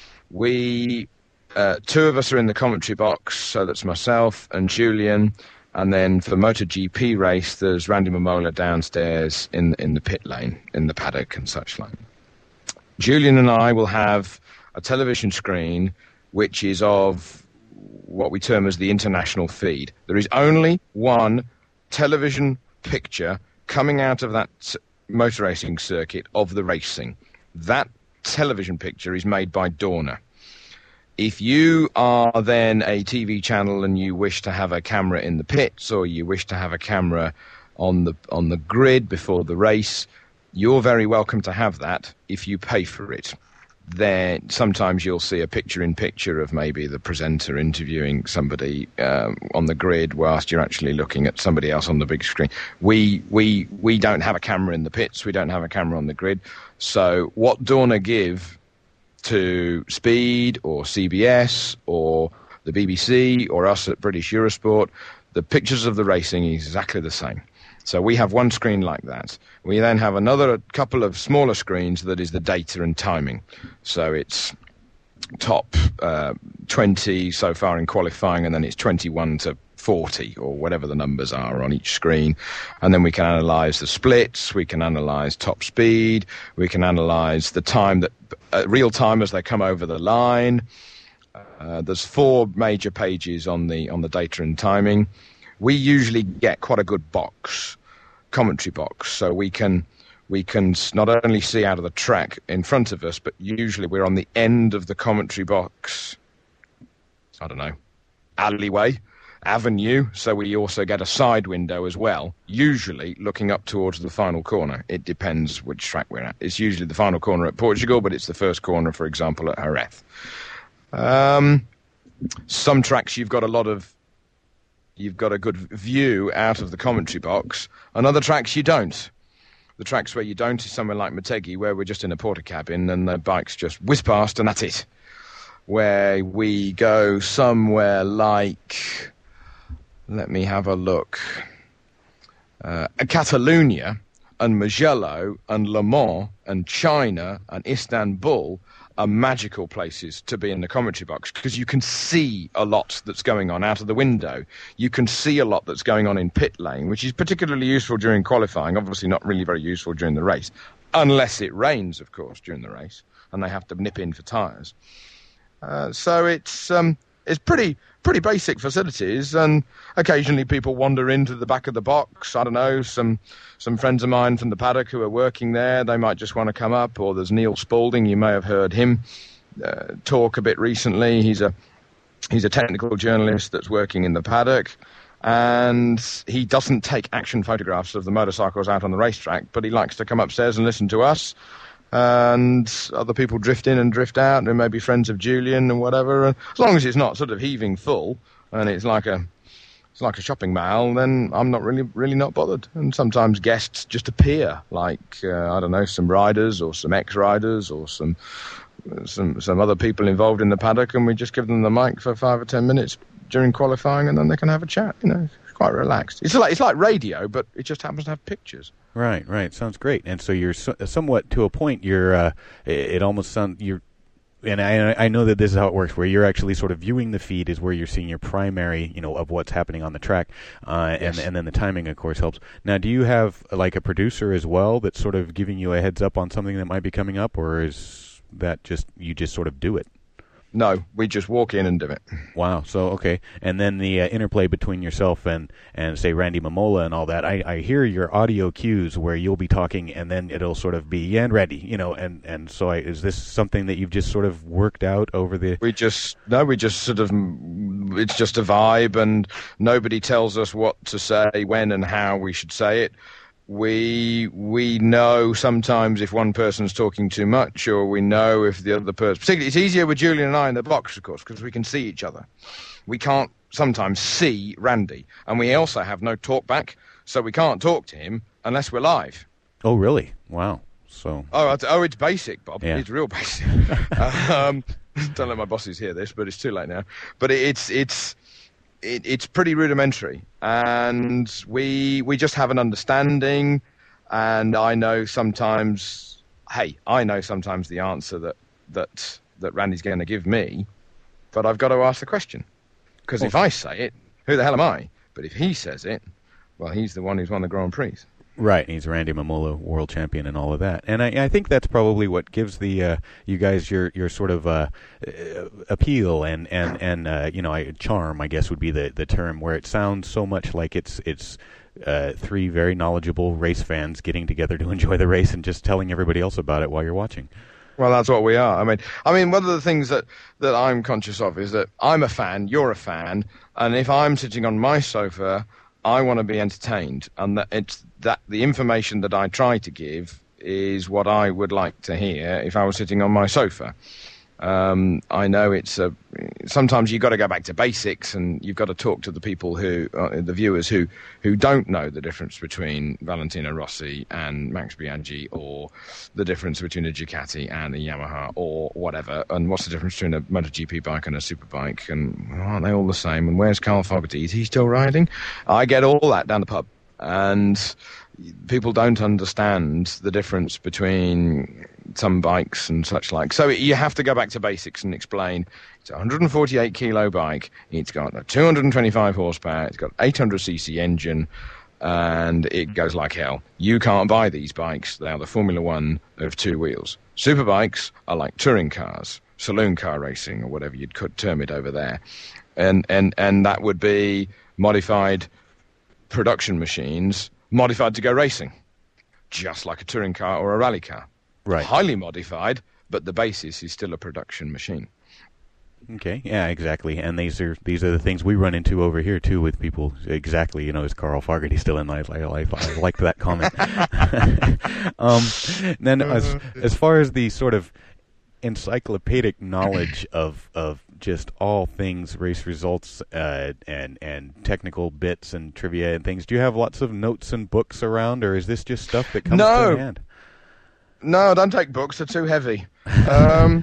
We, two of us are in the commentary box, so that's myself and Julian, and then for MotoGP race, there's Randy Mamola downstairs in the pit lane, in the paddock and such like. Julian and I will have a television screen which is of what we term as the international feed. There is only one television picture coming out of that motor racing circuit of the racing. That television picture is made by Dorna. If you are then a TV channel and you wish to have a camera in the pits, or you wish to have a camera on the grid before the race, you're very welcome to have that if you pay for it. Then sometimes you'll see a picture-in-picture of maybe the presenter interviewing somebody on the grid whilst you're actually looking at somebody else on the big screen. We don't have a camera in the pits. We don't have a camera on the grid. So what Dorna give to Speed or CBS or the BBC or us at British Eurosport, the pictures of the racing is exactly the same. So we have one screen like that. We then have another couple of smaller screens that is the data and timing. So it's top 20 so far in qualifying, and then it's 21 to 40 or whatever the numbers are on each screen. And then we can analyse the splits, we can analyse top speed, we can analyse the time that real time as they come over the line. There's 4 major pages on the data and timing. We usually get quite a good commentary box, so we can not only see out of the track in front of us, but usually we're on the end of the commentary box, I don't know, alleyway, avenue, so we also get a side window as well, usually looking up towards the final corner. It depends which track we're at. It's usually the final corner at Portugal, but it's the first corner, for example, at Jerez. Some tracks you've got a good view out of the commentary box, and other tracks you don't. The tracks where you don't is somewhere like Motegi, where we're just in a porter cabin and the bikes just whiz past and that's it. Where we go somewhere like, let me have a look, Catalonia and Mugello and Le Mans and China and Istanbul are magical places to be in the commentary box, because you can see a lot that's going on out of the window. You can see a lot that's going on in pit lane, which is particularly useful during qualifying, obviously not really very useful during the race, unless it rains, of course, during the race, and they have to nip in for tyres. So it's pretty basic facilities, and occasionally people wander into the back of the box. I don't know, some friends of mine from the paddock who are working there, they might just want to come up. Or there's Neil Spaulding, you may have heard him talk a bit recently. He's a technical journalist that's working in the paddock, and he doesn't take action photographs of the motorcycles out on the racetrack, but he likes to come upstairs and listen to us. And other people drift in and drift out, and maybe friends of Julian and whatever. And as long as it's not sort of heaving full and it's like a shopping mall, then I'm not really not bothered. And sometimes guests just appear, like I don't know, some riders or some ex-riders or some other people involved in the paddock, and we just give them the mic for 5 or 10 minutes during qualifying, and then they can have a chat. You know, it's quite relaxed. It's like radio, but it just happens to have pictures. Right. Sounds great. And so you're somewhat, to a point, you're. It almost sounds you're. And I know that this is how it works, where you're actually sort of viewing the feed is where you're seeing your primary, of what's happening on the track, yes. and then the timing, of course, helps. Now, do you have like a producer as well that's sort of giving you a heads up on something that might be coming up, or is that just you just sort of do it? No, we just walk in and do it. Wow. So, okay. And then the interplay between yourself and say, Randy Mamola and all that, I hear your audio cues where you'll be talking and then it'll sort of be, and Randy, and so is this something that you've just sort of worked out over the... We just sort of, it's just a vibe, and nobody tells us what to say, when and how we should say it. We know sometimes if one person's talking too much, or we know if the other person... Particularly, it's easier with Julian and I in the box, of course, because we can see each other. We can't sometimes see Randy, and we also have no talk back, so we can't talk to him unless we're live. Oh, really? Wow. So... Oh, it's basic, Bob. Yeah. It's real basic. Don't let my bosses hear this, but it's too late now. But it's pretty rudimentary, and we just have an understanding, and I know sometimes the answer that Randy's going to give me, but I've got to ask the question, because if I say it, who the hell am I? But if he says it, well, he's the one who's won the Grand Prix. Right, he's Randy Mamola, world champion, and all of that. And I think that's probably what gives the you guys your sort of appeal and charm, I guess would be the term, where it sounds so much like it's three very knowledgeable race fans getting together to enjoy the race and just telling everybody else about it while you're watching. Well, that's what we are. I mean, one of the things that I'm conscious of is that I'm a fan, you're a fan, and if I'm sitting on my sofa, I want to be entertained, and that the information that I try to give is what I would like to hear if I was sitting on my sofa. I know sometimes you've got to go back to basics, and you've got to talk to the people the viewers who don't know the difference between Valentino Rossi and Max Biaggi, or the difference between a Ducati and a Yamaha, or whatever, and what's the difference between a MotoGP bike and a superbike, and aren't they all the same, and where's Carl Fogarty, is he still riding? I get all that down the pub, and people don't understand the difference between some bikes and such like. So you have to go back to basics and explain it's a 148 kilo bike, it's got a 225 horsepower, it's got 800cc engine, and it goes like hell. You can't buy these bikes. They are the Formula One of two wheels. Superbikes are like touring cars, saloon car racing, or whatever you'd could term it over there. And that would be modified production machines modified to go racing, just like a touring car or a rally car. Right. Highly modified, but the basis is still a production machine. Okay, yeah, exactly. And these are the things we run into over here too with people. Exactly, is Carl Fogarty still in life? I like that comment. Then as far as the sort of encyclopedic knowledge of just all things race results and technical bits and trivia and things, do you have lots of notes and books around, or is this just stuff that comes to hand? No, don't take books; they're too heavy. I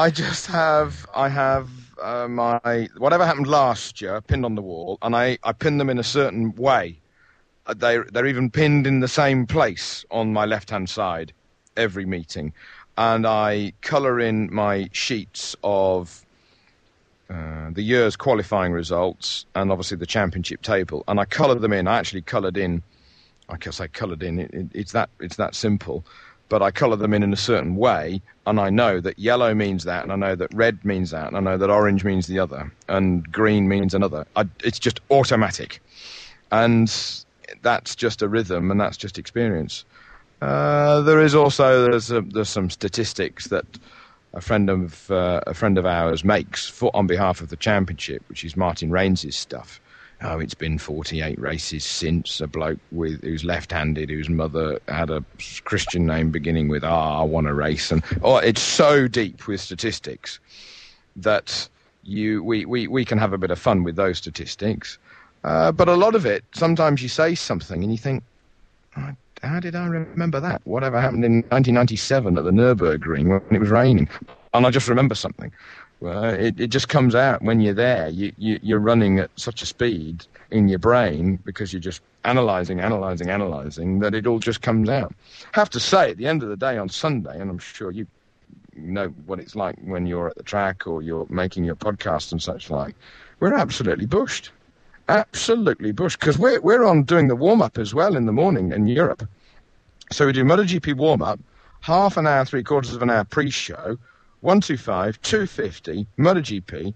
have my whatever happened last year pinned on the wall, and I pin them in a certain way. They're even pinned in the same place on my left-hand side every meeting, and I colour in my sheets of the year's qualifying results and obviously the championship table, and I colour them in. I actually coloured in. I guess I coloured in. It's that simple. But I colour them in a certain way, and I know that yellow means that, and I know that red means that, and I know that orange means the other, and green means another. It's just automatic. And that's just a rhythm, and that's just experience. There's some statistics that a friend of ours makes on behalf of the championship, which is Martin Rains's stuff. Oh, it's been 48 races since. A bloke who's left-handed, whose mother had a Christian name beginning with R, won a race, and it's so deep with statistics that we can have a bit of fun with those statistics. But a lot of it, sometimes you say something and you think, how did I remember that? Whatever happened in 1997 at the Nürburgring when it was raining? And I just remember something. Well, it just comes out when you're there. You're running at such a speed in your brain because you're just analysing that it all just comes out. I have to say, at the end of the day on Sunday, and I'm sure you know what it's like when you're at the track or you're making your podcast and such like, we're absolutely bushed. Absolutely bushed, because we're on doing the warm-up as well in the morning in Europe. So we do MotoGP warm-up, half an hour, three-quarters of an hour pre-show, 125, 250, MotoGP,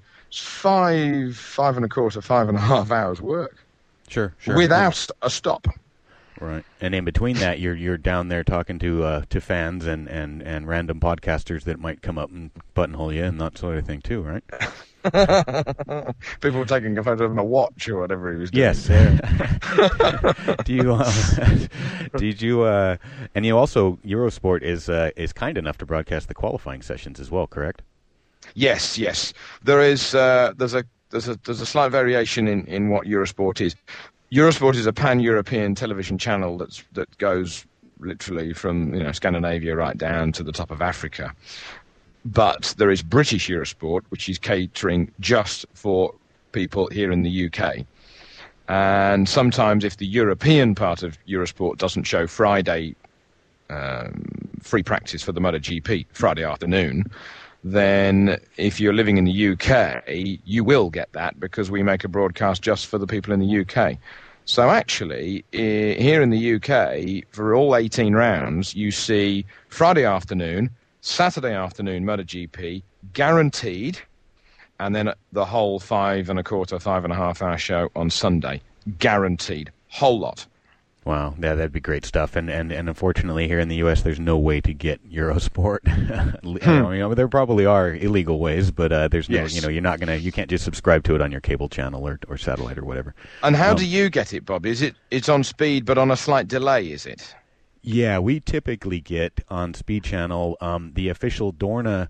5.25 hours work. Sure. Without a stop. Right. And in between that, you're down there talking to fans and random podcasters that might come up and buttonhole you and that sort of thing too, right? People taking a photo of my watch or whatever he was doing. Yes. Did you and you also, Eurosport is kind enough to broadcast the qualifying sessions as well, correct? Yes. There is there's a slight variation in what Eurosport is. Eurosport is a pan-European television channel that goes literally from Scandinavia right down to the top of Africa. But there is British Eurosport, which is catering just for people here in the UK. And sometimes if the European part of Eurosport doesn't show Friday free practice for the MotoGP Friday afternoon, then if you're living in the UK, you will get that because we make a broadcast just for the people in the UK. So actually, here in the UK, for all 18 rounds, you see Friday afternoon, Saturday afternoon MotoGP, guaranteed, and then the whole 5.25, 5.5 hour show on Sunday, guaranteed, whole lot. Wow, yeah, that'd be great stuff. And unfortunately, here in the U.S., there's no way to get Eurosport. I mean, there probably are illegal ways, but there's no, Yes. you can't just subscribe to it on your cable channel or satellite or whatever. And how do you get it, Bob? It's on speed, but on a slight delay, is it? Yeah, we typically get on Speed Channel the official Dorna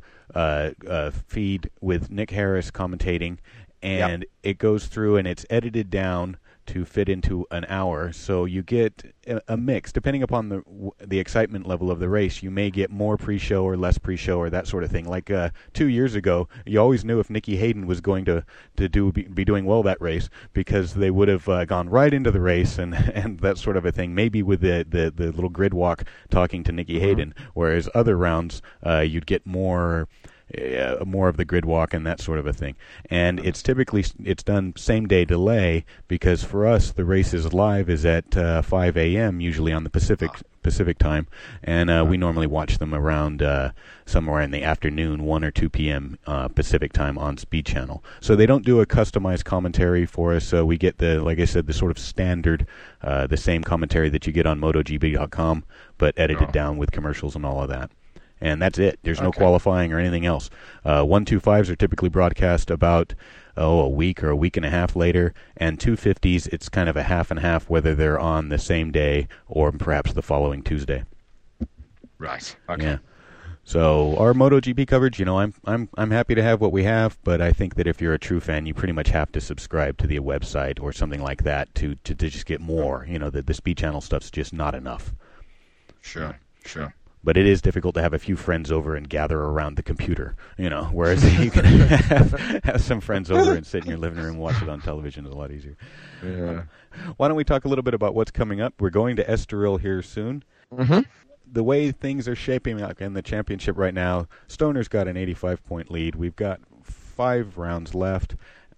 feed with Nick Harris commentating, and it goes through and it's edited down to fit into an hour. So you get a mix depending upon the excitement level of the race. You may get more pre-show or less pre-show or that sort of thing. Like 2 years ago, you always knew if Nicky Hayden was going to be doing well that race because they would have gone right into the race and that sort of a thing. Maybe with the little grid walk talking to Nicky Hayden, whereas other rounds you'd get more of the grid walk and that sort of a thing. And it's done same day delay because for us the race is live is at 5 a.m. usually on the Pacific time, and we normally watch them around somewhere in the afternoon, 1 or 2 p.m. Pacific time on Speed Channel. So they don't do a customized commentary for us. So we get like I said, the sort of standard, the same commentary that you get on MotoGP.com, but edited down with commercials and all of that. And that's it. There's no qualifying or anything else. 125s are typically broadcast about a week or a week and a half later, and 250s, it's kind of a half and half, whether they're on the same day or perhaps the following Tuesday. Right. Okay. Yeah. So our MotoGP coverage, I'm happy to have what we have, but I think that if you're a true fan, you pretty much have to subscribe to the website or something like that to just get more. The Speed Channel stuff's just not enough. Sure. But it is difficult to have a few friends over and gather around the computer, whereas you can have some friends over and sit in your living room and watch it on television is a lot easier. Yeah. Why don't we talk a little bit about what's coming up? We're going to Estoril here soon. Mm-hmm. The way things are shaping up in the championship right now, Stoner's got an 85-point lead. We've got 5 rounds left.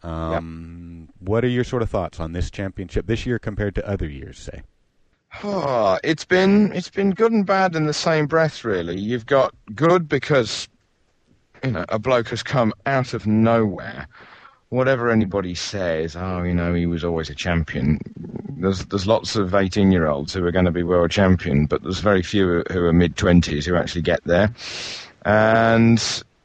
What are your sort of thoughts on this championship this year compared to other years, say? Oh, it's been good and bad in the same breath, really. You've got good because a bloke has come out of nowhere. Whatever anybody says, he was always a champion. There's lots of 18-year-olds who are going to be world champion, but there's very few who are mid-20s who actually get there. And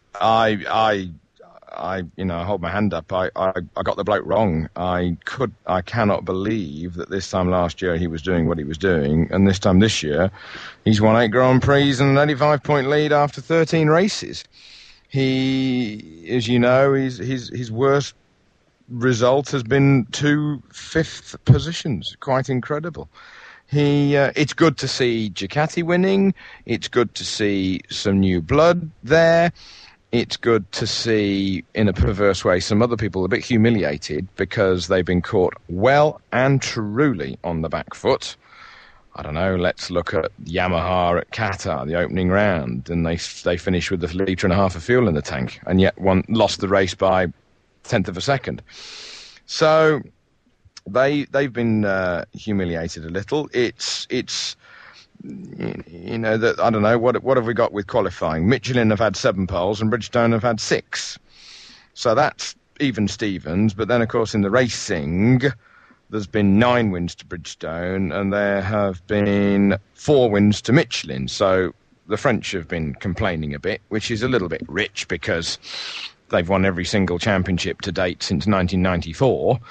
I hold my hand up. I got the bloke wrong. I cannot believe that this time last year he was doing what he was doing, and this time this year he's won 8 Grand Prix and an 85-point lead after 13 races. He, as you know, his worst result has been 2 5th positions. Quite incredible. It's good to see Ducati winning. It's good to see some new blood there. It's good to see, in a perverse way, some other people a bit humiliated because they've been caught well and truly on the back foot. I don't know, let's look at Yamaha at Qatar, the opening round, and they finished with 1.5 litres of fuel in the tank, and yet lost the race by 1/10 of a second. So they've been humiliated a little. It's that I don't know what have we got with qualifying. Michelin have had 7 poles and Bridgestone have had 6, so that's even Stevens. But then of course in the racing there's been 9 wins to Bridgestone and there have been 4 wins to Michelin. So the French have been complaining a bit, which is a little bit rich because they've won every single championship to date since 1994.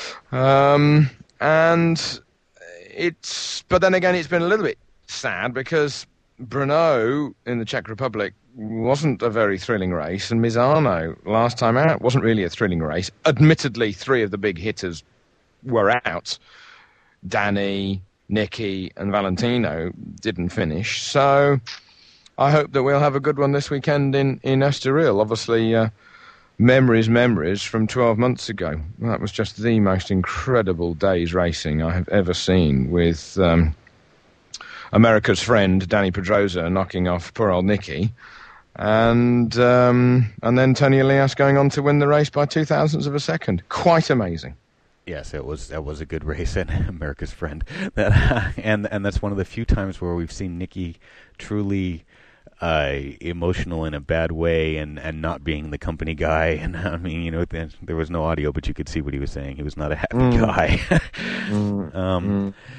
But then again, it's been a little bit sad because Brno in the Czech Republic wasn't a very thrilling race, and Misano last time out wasn't really a thrilling race. Admittedly, 3 of the big hitters were out. Danny, Nicky and Valentino didn't finish. So I hope that we'll have a good one this weekend in Estoril. Obviously, memories from 12 months ago. That was just the most incredible day's racing I have ever seen, with America's friend Danny Pedrosa knocking off poor old Nicky, and then Tony Elias going on to win the race by 0.02 of a second. Quite amazing. Yes, that was a good race, and America's friend. And that's one of the few times where we've seen Nicky truly emotional in a bad way, and not being the company guy. And I mean, there was no audio, but you could see what he was saying. He was not a happy guy.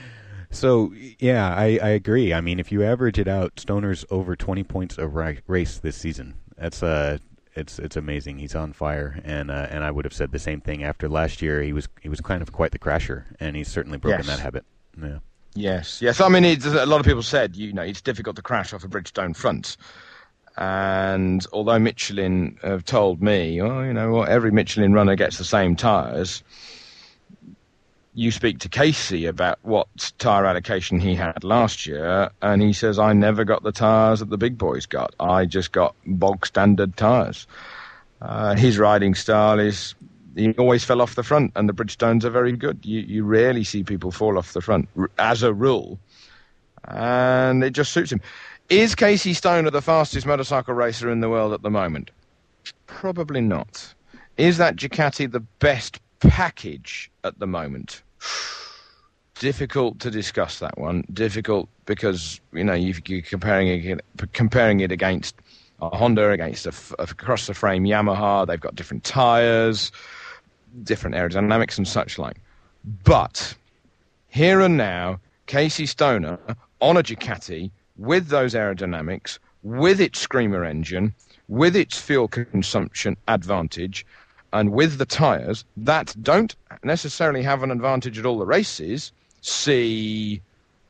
So, yeah, I agree. I mean, if you average it out, Stoner's over 20 points a race this season. That's it's amazing. He's on fire, and I would have said the same thing after last year. He was kind of quite the crasher, and he's certainly broken that habit. Yeah. Yes. I mean, a lot of people said, it's difficult to crash off a Bridgestone front. And although Michelin have told me, every Michelin runner gets the same tyres, you speak to Casey about what tyre allocation he had last year, and he says, I never got the tyres that the big boys got. I just got bog standard tyres. His riding style is, he always fell off the front, and the Bridgestones are very good. You rarely see people fall off the front, as a rule, and it just suits him. Is Casey Stoner the fastest motorcycle racer in the world at the moment? Probably not. Is that Ducati the best package at the moment? Difficult to discuss that one. Difficult because you're comparing it against a Honda, against a across the frame Yamaha. They've got different tires, different aerodynamics and such like. But here and now, Casey Stoner on a Ducati with those aerodynamics, with its Screamer engine, with its fuel consumption advantage, and with the tyres that don't necessarily have an advantage at all the races, see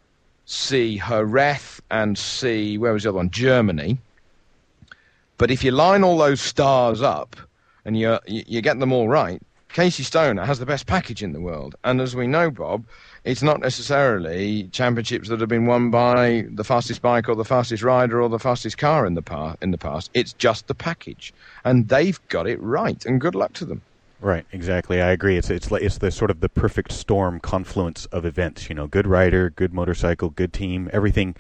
Jerez and see, where was the other one? Germany. But if you line all those stars up and you get them all right, Casey Stoner has the best package in the world. And as we know, Bob, it's not necessarily championships that have been won by the fastest bike or the fastest rider or the fastest car in the past. It's just the package. And they've got it right, and good luck to them. Right, exactly. I agree. It's the sort of the perfect storm confluence of events. Good rider, good motorcycle, good team, everything.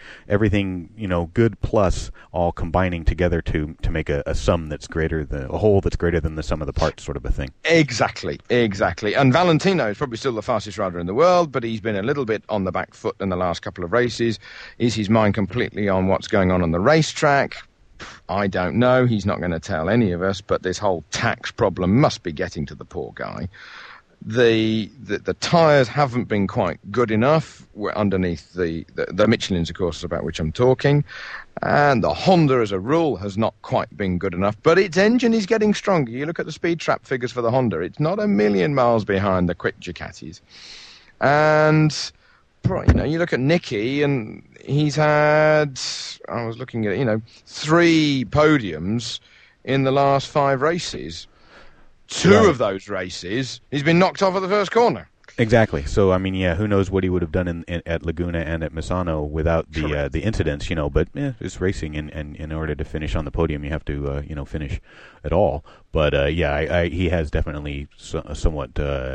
Good plus all combining together to make a sum that's greater a whole that's greater than the sum of the parts, sort of a thing. Exactly. And Valentino is probably still the fastest rider in the world, but he's been a little bit on the back foot in the last couple of races. Is his mind completely on what's going on the racetrack? I don't know. He's not going to tell any of us, but this whole tax problem must be getting to the poor guy. The tyres haven't been quite good enough. We're underneath the Michelins, of course, about which I'm talking. And the Honda, as a rule, has not quite been good enough. But its engine is getting stronger. You look at the speed trap figures for the Honda. It's not a million miles behind the quick Ducatis. And you look at Nicky, and he's had, I was looking at 3 podiums in the last 5 races. 2 of those races, he's been knocked off at the first corner. Exactly. So, I mean, who knows what he would have done at Laguna and at Misano without the incidents, But it's racing, and in order to finish on the podium, you have to, finish at all. But, he has definitely somewhat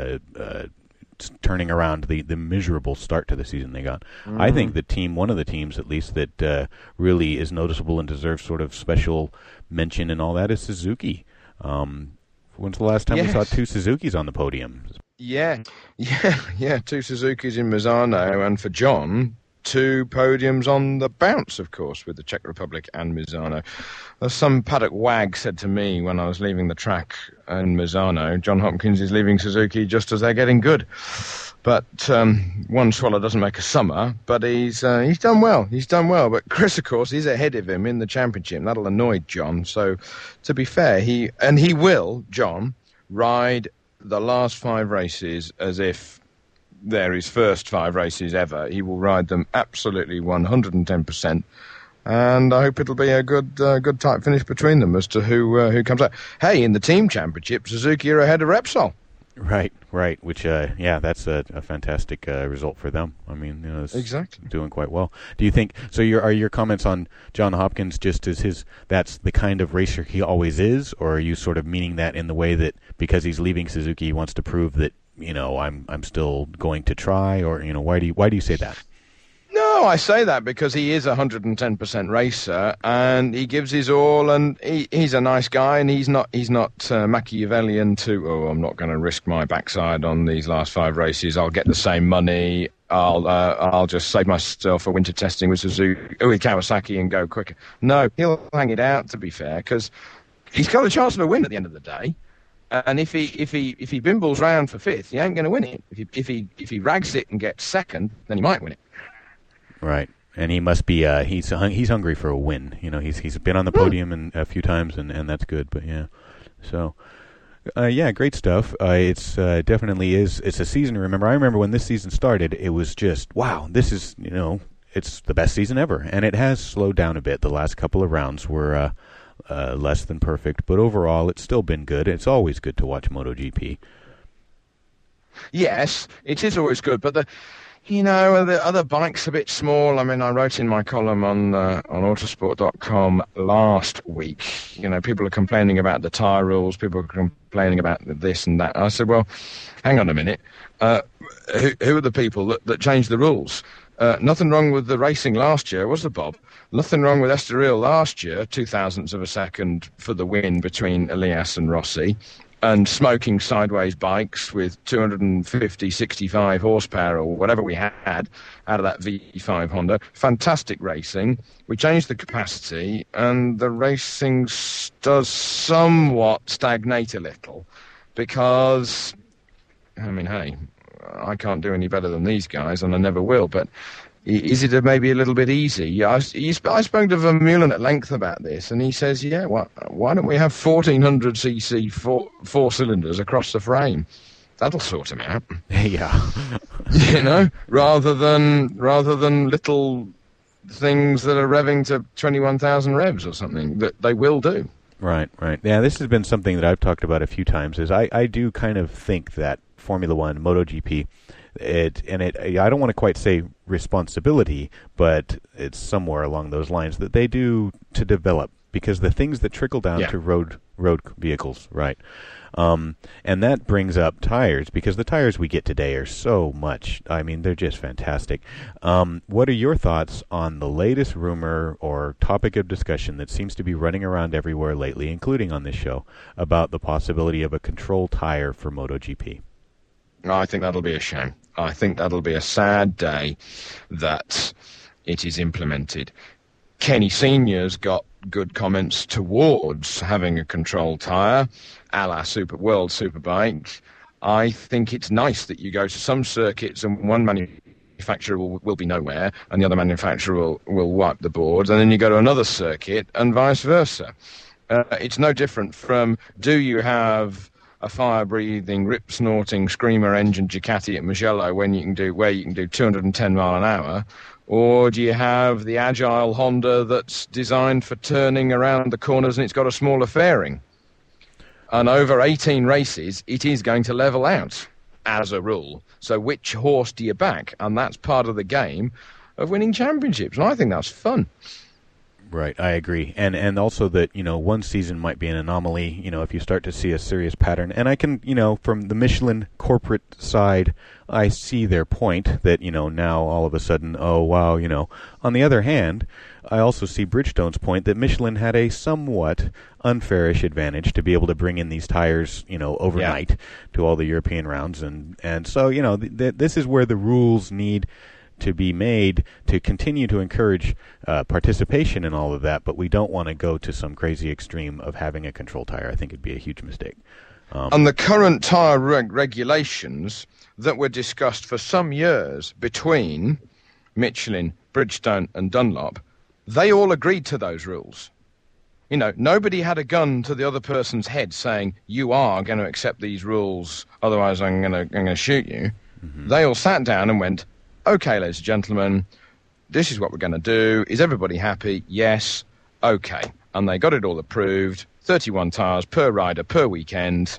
turning around the miserable start to the season they got. Mm-hmm. I think one of the teams at least that really is noticeable and deserves sort of special mention and all that is Suzuki. When's the last time we saw 2 Suzukis on the podium? Yeah, 2 Suzukis in Misano, and for John, 2 podiums on the bounce, of course, with the Czech Republic and Misano. Some paddock wag said to me when I was leaving the track in Misano, John Hopkins is leaving Suzuki just as they're getting good. But one swallow doesn't make a summer, but he's done well. He's done well. But Chris, of course, is ahead of him in the championship. That'll annoy John. So, to be fair, he will, John, ride the last 5 races as if they're his first 5 races ever. He will ride them absolutely 110%. And I hope it'll be a good tight finish between them as to who comes out. Hey, in the team championship, Suzuki are ahead of Repsol. Right. Which, that's a fantastic result for them. I mean, it's exactly doing quite well. Do you think so? Are your comments on John Hopkins just as that's the kind of racer he always is, or are you sort of meaning that in the way that because he's leaving Suzuki, he wants to prove that I'm still going to try, or why do you say that? No, I say that because he is 110% racer, and he gives his all, and he's a nice guy, and he's not Machiavellian to, I'm not going to risk my backside on these last 5 races. I'll get the same money. I'll just save myself for winter testing with Kawasaki and go quicker. No, he'll hang it out, to be fair, because he's got a chance of a win at the end of the day. And if he bimbles round for 5th, he ain't going to win it. If he rags it and gets 2nd, then he might win it. Right. And he must be he's hungry for a win. You know, he's been on the podium a few times, and that's good. But yeah, so yeah, great stuff. It's definitely is. It's a season to remember. I remember when this season started, it was just wow. This is it's the best season ever, and it has slowed down a bit. The last couple of rounds were less than perfect, but overall, it's still been good. It's always good to watch MotoGP. Yes, it is always good, but the other bike's a bit small. I mean, I wrote in my column on Autosport.com last week. People are complaining about the tyre rules. People are complaining about this and that. I said, well, hang on a minute. Who are the people that changed the rules? Nothing wrong with the racing last year, was there, Bob? Nothing wrong with Estoril last year, 0.02 of a second for the win between Elias and Rossi. And smoking sideways bikes with 250, 65 horsepower or whatever we had out of that V5 Honda. Fantastic racing. We changed the capacity and the racing does somewhat stagnate a little because, I mean, hey, I can't do any better than these guys and I never will, but is it maybe a little bit easy? I spoke to Vermeulen at length about this, and he says, yeah, why don't we have 1,400cc four cylinders across the frame? That'll sort them out. Yeah. Rather than little things that are revving to 21,000 revs or something, that they will do. Right. Yeah, this has been something that I've talked about a few times, is I do kind of think that Formula One, MotoGP, I don't want to quite say responsibility, but it's somewhere along those lines that they do to develop, because the things that trickle down to road vehicles, right? And that brings up tires, because the tires we get today are so much. I mean, they're just fantastic. What are your thoughts on the latest rumor or topic of discussion that seems to be running around everywhere lately, including on this show, about the possibility of a control tire for MotoGP? I think that'll be a shame. I think that'll be a sad day that it is implemented. Kenny Senior's got good comments towards having a control tyre, a la World Superbike. I think it's nice that you go to some circuits and one manufacturer will be nowhere and the other manufacturer will wipe the boards, and then you go to another circuit and vice versa. It's no different from, do you have a fire-breathing, rip-snorting, screamer engine Ducati at Mugello where you can do 210 mile an hour, or do you have the agile Honda that's designed for turning around the corners and it's got a smaller fairing? And over 18 races, it is going to level out, as a rule. So which horse do you back? And that's part of the game of winning championships, and I think that's fun. Right, I agree. And also that, one season might be an anomaly, if you start to see a serious pattern. And I can, from the Michelin corporate side, I see their point that, now all of a sudden, oh, wow, On the other hand, I also see Bridgestone's point that Michelin had a somewhat unfairish advantage to be able to bring in these tires, overnight to all the European rounds. And so, this is where the rules need to be made to continue to encourage participation in all of that, but we don't want to go to some crazy extreme of having a control tire. I think it'd be a huge mistake. And the current tire regulations that were discussed for some years between Michelin, Bridgestone and Dunlop, they all agreed to those rules. Nobody had a gun to the other person's head saying, you are going to accept these rules, otherwise I'm going to shoot you. Mm-hmm. They all sat down and went, okay, ladies and gentlemen, this is what we're going to do. Is everybody happy? Yes. Okay. And they got it all approved. 31 tyres per rider per weekend.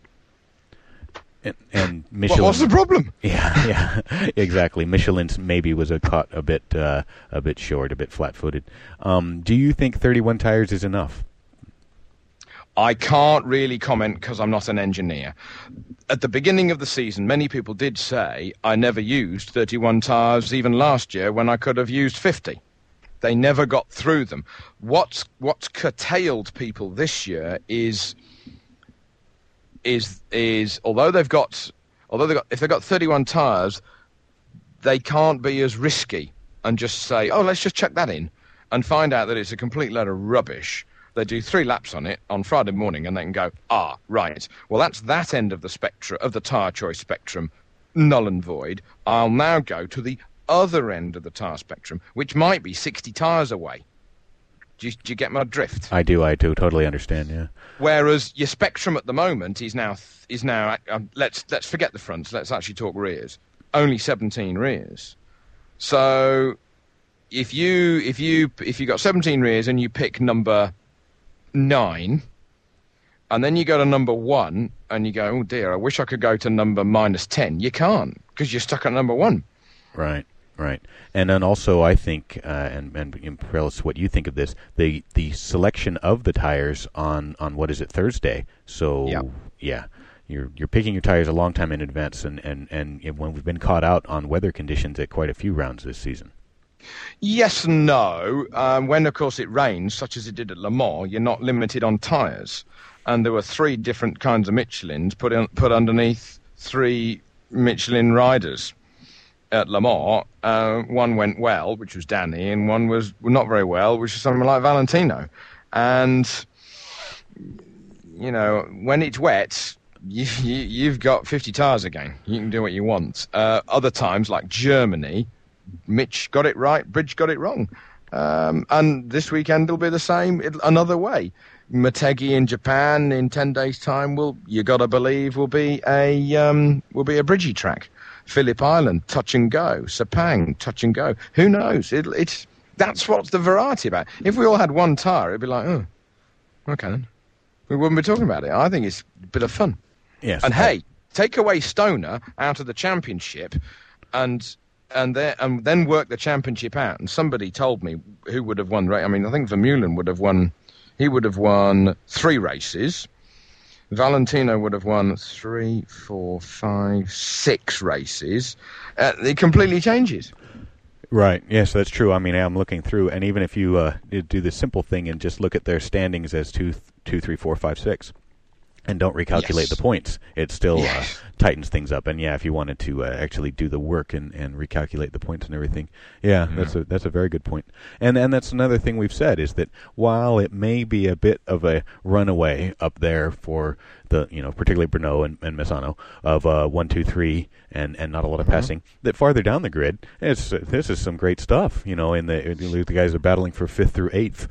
And Michelin. What's the problem? Yeah, exactly. Michelin's maybe was caught a bit short, a bit flat-footed. Do you think 31 tyres is enough? I can't really comment because I'm not an engineer. At the beginning of the season, many people did say I never used 31 tyres even last year when I could have used 50. They never got through them. What's curtailed people this year is if they've got 31 tyres, they can't be as risky and just say, oh, let's just check that in and find out that it's a complete load of rubbish. They do 3 laps on it on Friday morning and they can go, right. Well, that's that end of the spectrum, of the tyre choice spectrum, null and void. I'll now go to the other end of the tyre spectrum, which might be 60 tyres away. Do you get my drift? I do totally understand. Yeah. Whereas your spectrum at the moment is now let's forget the fronts. Let's actually talk rears. Only 17 rears. So if you got 17 rears and you pick number 9, and then you go to number 1 and you go, oh dear, I wish I could go to number -10. You can't, because you're stuck at number 1. Right. And then also, I think, and Perlis, what you think of this, the selection of the tires on what is it, Thursday? So yeah, you're picking your tires a long time in advance, and when we've been caught out on weather conditions at quite a few rounds this season. Yes and no. When of course it rains, such as it did at Le Mans, you're not limited on tires, and there were 3 different kinds of Michelins put underneath 3 Michelin riders. At Le Mans, one went well, which was Danny, and one was not very well, which was someone like Valentino. And, when it's wet, you've got 50 tyres again. You can do what you want. Other times, like Germany, Mitch got it right, Bridge got it wrong. And this weekend will be the same another way. Motegi in Japan in 10 days' time you got to believe, will be a bridgey track. Phillip Island, touch and go. Sepang, touch and go. Who knows? That's what's the variety about. If we all had one tyre, it'd be like, oh, okay then. We wouldn't be talking about it. I think it's a bit of fun. Yes. And hey, take away Stoner out of the championship, and then work the championship out. And somebody told me who would have won. I mean, I think Vermeulen would have won. He would have won 3 races. Valentino would have won 3, 4, 5, 6 races. It completely changes. Right. Yes, that's true. I mean, I'm looking through, and even if you do the simple thing and just look at their standings as 2, 3, 4, 5, 6, and don't recalculate the points, it still tightens things up. And yeah, if you wanted to actually do the work and recalculate the points and everything, that's a very good point. And that's another thing we've said, is that while it may be a bit of a runaway up there for the particularly Brno and Misano of 1, 2, 3 and not a lot of passing, that farther down the grid, this is some great stuff. In the guys are battling for 5th through 8th.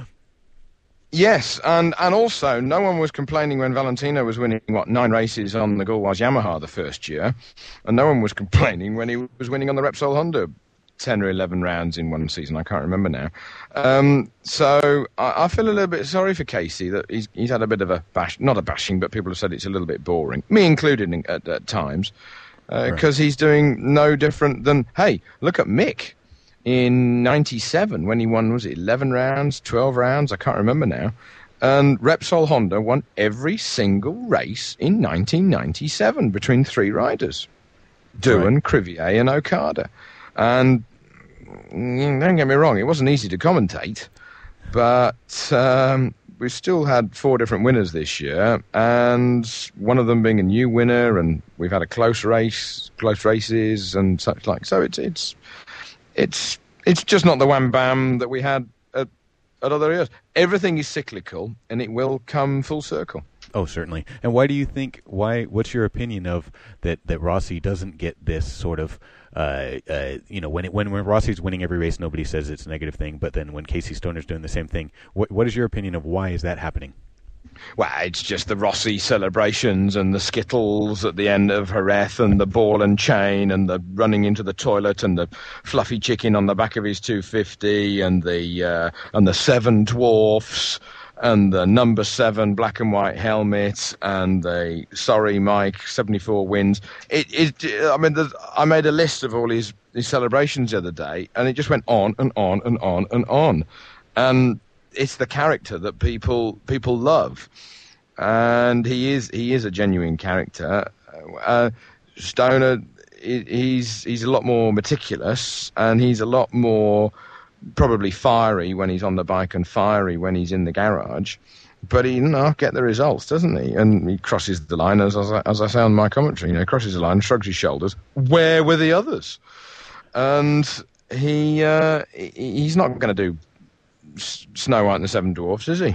Yes, and also no one was complaining when Valentino was winning 9 races on the Gauloise Yamaha the first year, and no one was complaining when he was winning on the Repsol Honda 10 or 11 rounds in one season. I can't remember now. So I feel a little bit sorry for Casey that he's had a bit of a not a bashing, but people have said it's a little bit boring, me included at times, because he's doing no different than, hey, look at Mick. In 97, when he won, was it 11 rounds, 12 rounds? I can't remember now. And Repsol Honda won every single race in 1997 between 3 riders. Doohan, Crivier and Okada. And don't get me wrong, it wasn't easy to commentate, but we still had 4 different winners this year, and one of them being a new winner, and we've had a close races and such like. So it's just not the wham bam that we had at other years. Everything is cyclical, and it will come full circle. Oh, certainly. And why do you think? What's your opinion of that Rossi doesn't get this sort of? When Rossi's winning every race, nobody says it's a negative thing. But then when Casey Stoner's doing the same thing, what is your opinion of why is that happening? Well, it's just the Rossi celebrations and the skittles at the end of Jerez and the ball and chain and the running into the toilet and the fluffy chicken on the back of his 250 and the 7 dwarfs and the number 7 black and white helmet and the sorry Mike 74 wins. I made a list of all his celebrations the other day, and it just went on and on and on and on. And it's the character that people love, and he is a genuine character. Stoner, he's a lot more meticulous, and he's a lot more probably fiery when he's on the bike and fiery when he's in the garage. But he get the results, doesn't he? And he crosses the line, as I say on my commentary. Crosses the line, shrugs his shoulders. Where were the others? And he's not going to do Snow White and the 7 Dwarfs, is he?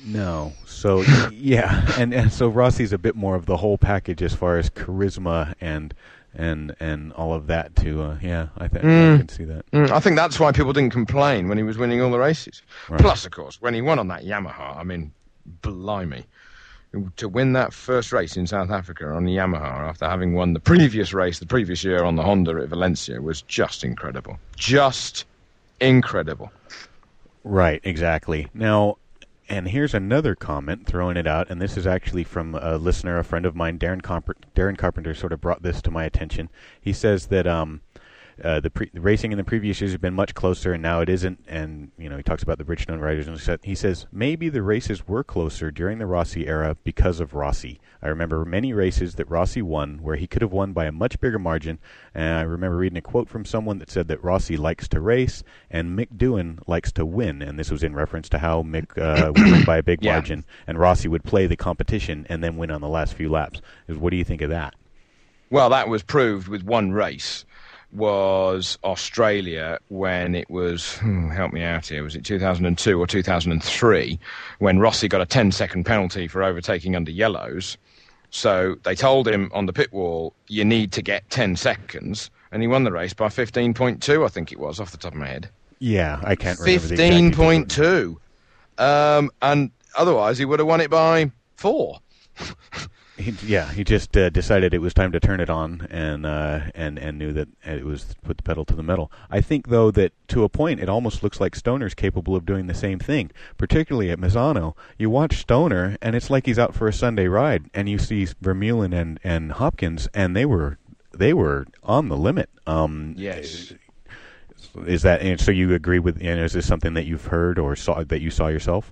No. So, yeah. And so Rossi's a bit more of the whole package as far as charisma and all of that too. I can see that. I think that's why people didn't complain when he was winning all the races. Right. Plus, of course, when he won on that Yamaha, I mean, blimey. To win that first race in South Africa on the Yamaha after having won the previous race the previous year on the Honda at Valencia was just incredible. Just incredible. Right, exactly. Now, and here's another comment, throwing it out, and this is actually from a listener, a friend of mine, Darren Carpenter, sort of brought this to my attention. He says that the racing in the previous years has been much closer, and now it isn't. And he talks about the Bridgestone riders, and he says maybe the races were closer during the Rossi era because of Rossi. I remember many races that Rossi won where he could have won by a much bigger margin. And I remember reading a quote from someone that said that Rossi likes to race and Mick Doohan likes to win, and this was in reference to how Mick would win by a big margin, and Rossi would play the competition and then win on the last few laps. What do you think of that? Well, that was proved with one race. Was Australia when it was, help me out here, was it 2002 or 2003, when Rossi got a 10-second penalty for overtaking under yellows. So they told him on the pit wall, you need to get 10 seconds, and he won the race by 15.2, I think it was, off the top of my head. Yeah, I can't remember the exact 15.2. And otherwise he would have won it by 4. He just decided it was time to turn it on, and knew that it was put the pedal to the metal. I think, though, that to a point, it almost looks like Stoner's capable of doing the same thing, particularly at Misano. You watch Stoner, and it's like he's out for a Sunday ride, and you see Vermeulen and Hopkins, and they were on the limit. Yes. Is that so? You agree with? Is this something that you've heard or that you saw yourself?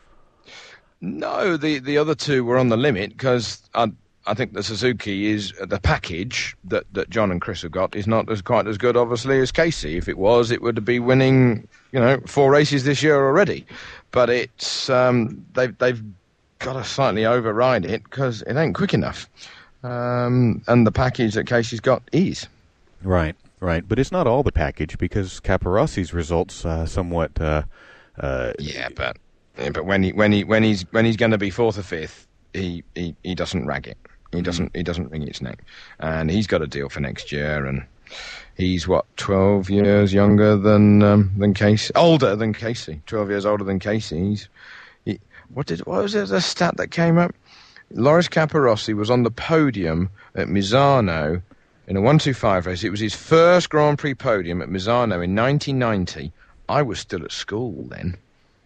No, the other two were on the limit because I think the Suzuki is the package that John and Chris have got is not quite as good, obviously, as Casey. If it was, it would be winning 4 races this year already. But it's they've got to slightly override it because it ain't quick enough. And the package that Casey's got is right. But it's not all the package because Caparossi's results somewhat. But when he's going to be 4th or 5th, he doesn't rag it. He doesn't wring its neck, and he's got a deal for next year. And he's 12 years younger than Casey, older than Casey, 12 years older than Casey. What was the stat that came up? Loris Capirossi was on the podium at Misano in a 125 race. It was his first Grand Prix podium at Misano in 1990. I was still at school then.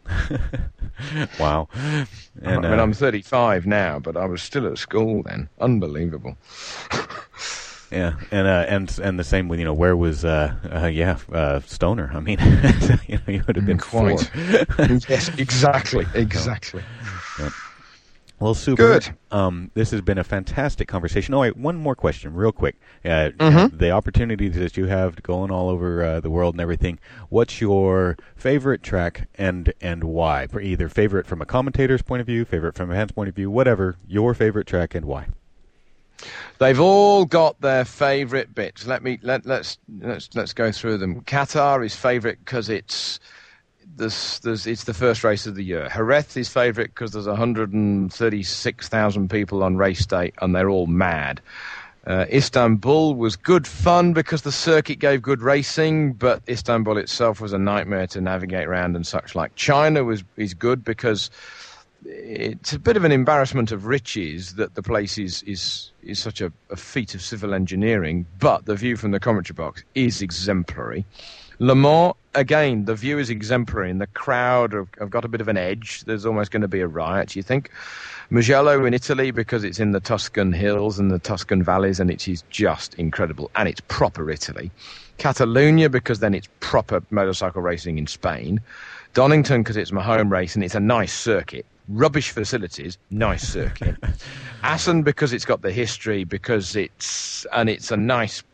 Wow. And, I'm 35 now, but I was still at school then. Unbelievable. Yeah, and the same with where was Stoner? I mean, he would have been quite. 4. Yes, exactly. Yeah. Well, super. Good. This has been a fantastic conversation. Oh, wait, one more question, real quick. The opportunities that you have going all over the world and everything. What's your favorite track and why? For either favorite from a commentator's point of view, favorite from a fan's point of view, whatever. Your favorite track and why? They've all got their favorite bits. Let's go through them. Qatar is favorite because it's the first race of the year. Jerez is favourite because there's 136,000 people on race day and they're all mad. Istanbul was good fun because the circuit gave good racing, but Istanbul itself was a nightmare to navigate around and such like. China is good because it's a bit of an embarrassment of riches that the place is such a feat of civil engineering, but the view from the commentary box is exemplary. Le Mans, again, the view is exemplary, and the crowd have got a bit of an edge. There's almost going to be a riot, you think. Mugello in Italy, because it's in the Tuscan hills and the Tuscan valleys, and it is just incredible, and it's proper Italy. Catalonia, because then it's proper motorcycle racing in Spain. Donington, because it's my home race, and it's a nice circuit. Rubbish facilities, nice circuit. Assen, because it's got the history, because it's a nice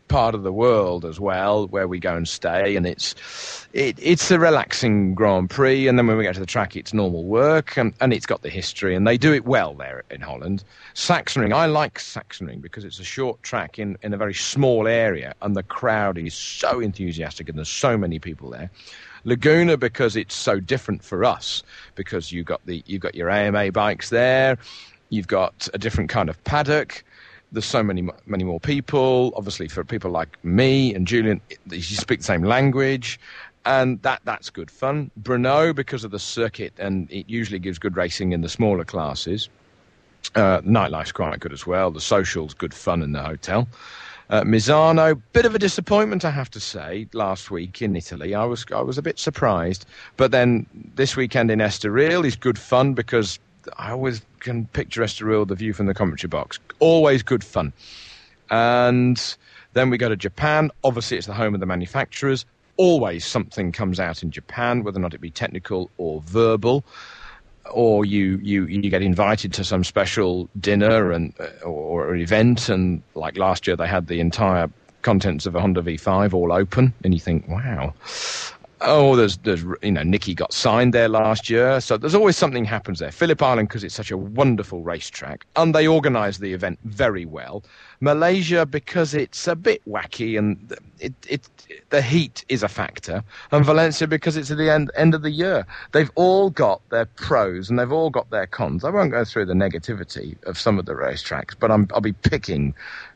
part of the world as well, where we go and stay, and it's a relaxing Grand Prix. And then when we get to the track, it's normal work, and it's got the history, and they do it well there in Holland. Sachsenring, I like Sachsenring because it's a short track in a very small area, and the crowd is so enthusiastic, and there's so many people there. Laguna, because it's so different for us, because you've got your AMA bikes there, you've got a different kind of paddock. There's so many more people. Obviously, for people like me and Julian, you speak the same language, and that's good fun. Brno, because of the circuit, and it usually gives good racing in the smaller classes. Nightlife's quite good as well. The social's good fun in the hotel. Misano, bit of a disappointment, I have to say. Last week in Italy, I was a bit surprised, but then this weekend in Estoril is good fun because I always can picture Estoril, the view from the commentary box. Always good fun. And then we go to Japan. Obviously, it's the home of the manufacturers. Always something comes out in Japan, whether or not it be technical or verbal. Or you get invited to some special dinner or event. And like last year, they had the entire contents of a Honda V5 all open. And you think, wow. Oh, there's Nicky got signed there last year, so there's always something happens there. Phillip Island, because it's such a wonderful racetrack, and they organise the event very well. Malaysia, because it's a bit wacky and the heat is a factor, and Valencia because it's at the end of the year. They've all got their pros and they've all got their cons. I won't go through the negativity of some of the racetracks, but I'll be picking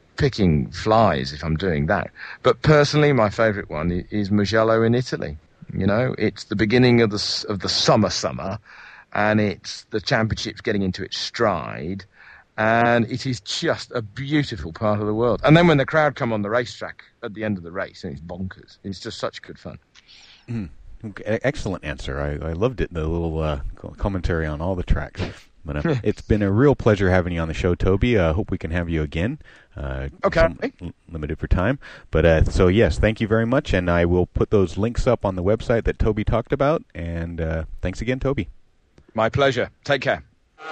flies if I'm doing that. But personally, my favourite one is Mugello in Italy. You know, it's the beginning of the summer, and it's the championship's getting into its stride, and it is just a beautiful part of the world. And then when the crowd come on the racetrack at the end of the race, and it's bonkers. It's just such good fun. Excellent answer. I loved it, the little commentary on all the tracks. But it's been a real pleasure having you on the show, Toby. I hope we can have you again. Okay. Limited for time. But so, yes, thank you very much. And I will put those links up on the website that Toby talked about. And thanks again, Toby. My pleasure. Take care.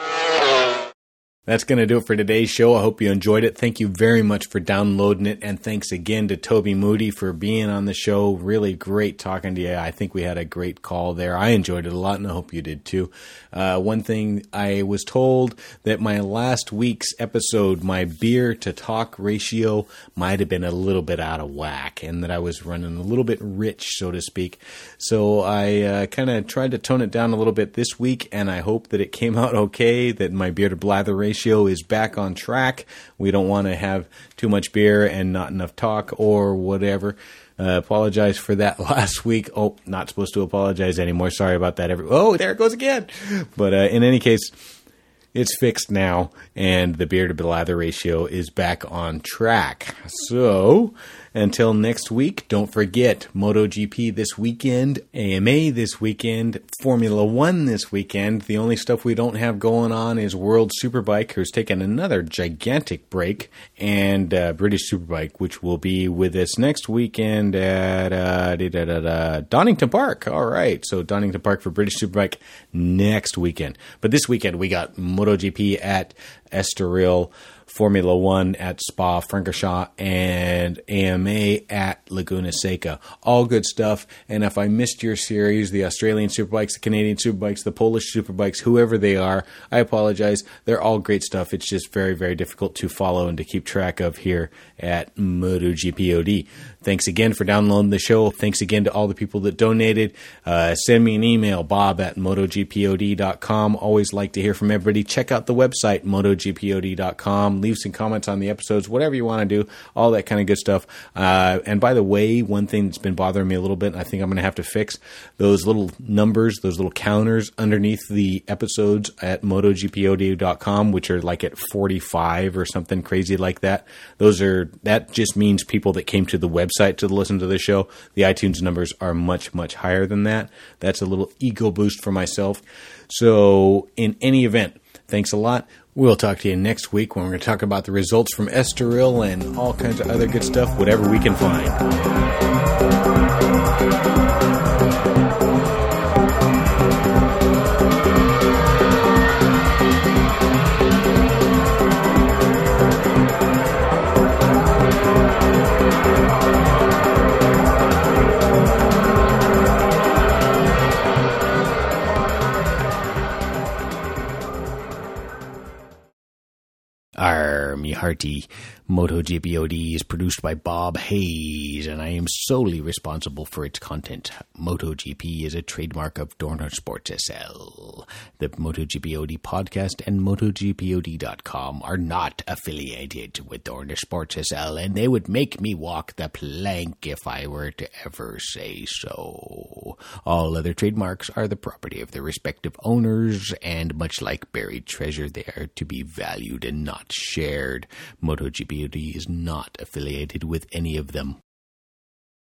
That's going to do it for today's show. I hope you enjoyed it. Thank you very much for downloading it. And thanks again to Toby Moody for being on the show. Really great talking to you. I think we had a great call there. I enjoyed it a lot, and I hope you did too. One thing, I was told that my last week's episode, my beer to talk ratio might have been a little bit out of whack, and that I was running a little bit rich, so to speak. So I kind of tried to tone it down a little bit this week, and I hope that it came out okay, that my beer to blather ratio is back on track. We don't want to have too much beer and not enough talk or whatever. Apologize for that last week. Oh, not supposed to apologize anymore. Sorry about that. Oh, there it goes again. But in any case, it's fixed now, and the beer to blather ratio is back on track. So, until next week, don't forget MotoGP this weekend, AMA this weekend, Formula One this weekend. The only stuff we don't have going on is World Superbike, who's taken another gigantic break, and British Superbike, which will be with us next weekend at Donington Park. All right, so Donington Park for British Superbike next weekend. But this weekend, we got MotoGP at Estoril, Formula One at Spa-Francorchamps, and AMA at Laguna Seca. All good stuff. And if I missed your series, the Australian Superbikes, the Canadian Superbikes, the Polish Superbikes, whoever they are, I apologize. They're all great stuff. It's just very, very difficult to follow and to keep track of here at MotoGPOD. Thanks again for downloading the show. Thanks again to all the people that donated. Send me an email, bob@motogpod.com. Always like to hear from everybody. Check out the website, motogpod.com. Leave some comments on the episodes, whatever you want to do, all that kind of good stuff. And by the way, one thing that's been bothering me a little bit, and I think I'm going to have to fix, those little numbers, those little counters underneath the episodes at motogpod.com, which are like at 45 or something crazy like that. That just means people that came to the website to listen to the show. The iTunes numbers are much, much higher than that. That's a little ego boost for myself. So in any event, thanks a lot. We'll talk to you next week when we're going to talk about the results from Estoril and all kinds of other good stuff, whatever we can find. hearty. MotoGPOD is produced by Bob Hayes, and I am solely responsible for its content. MotoGP is a trademark of Dorner Sports SL. The MotoGPOD podcast and MotoGPOD.com are not affiliated with Dorner Sports SL, and they would make me walk the plank if I were to ever say so. All other trademarks are the property of their respective owners, and much like buried treasure, they are to be valued and not shared. MotoGPOD is not affiliated with any of them.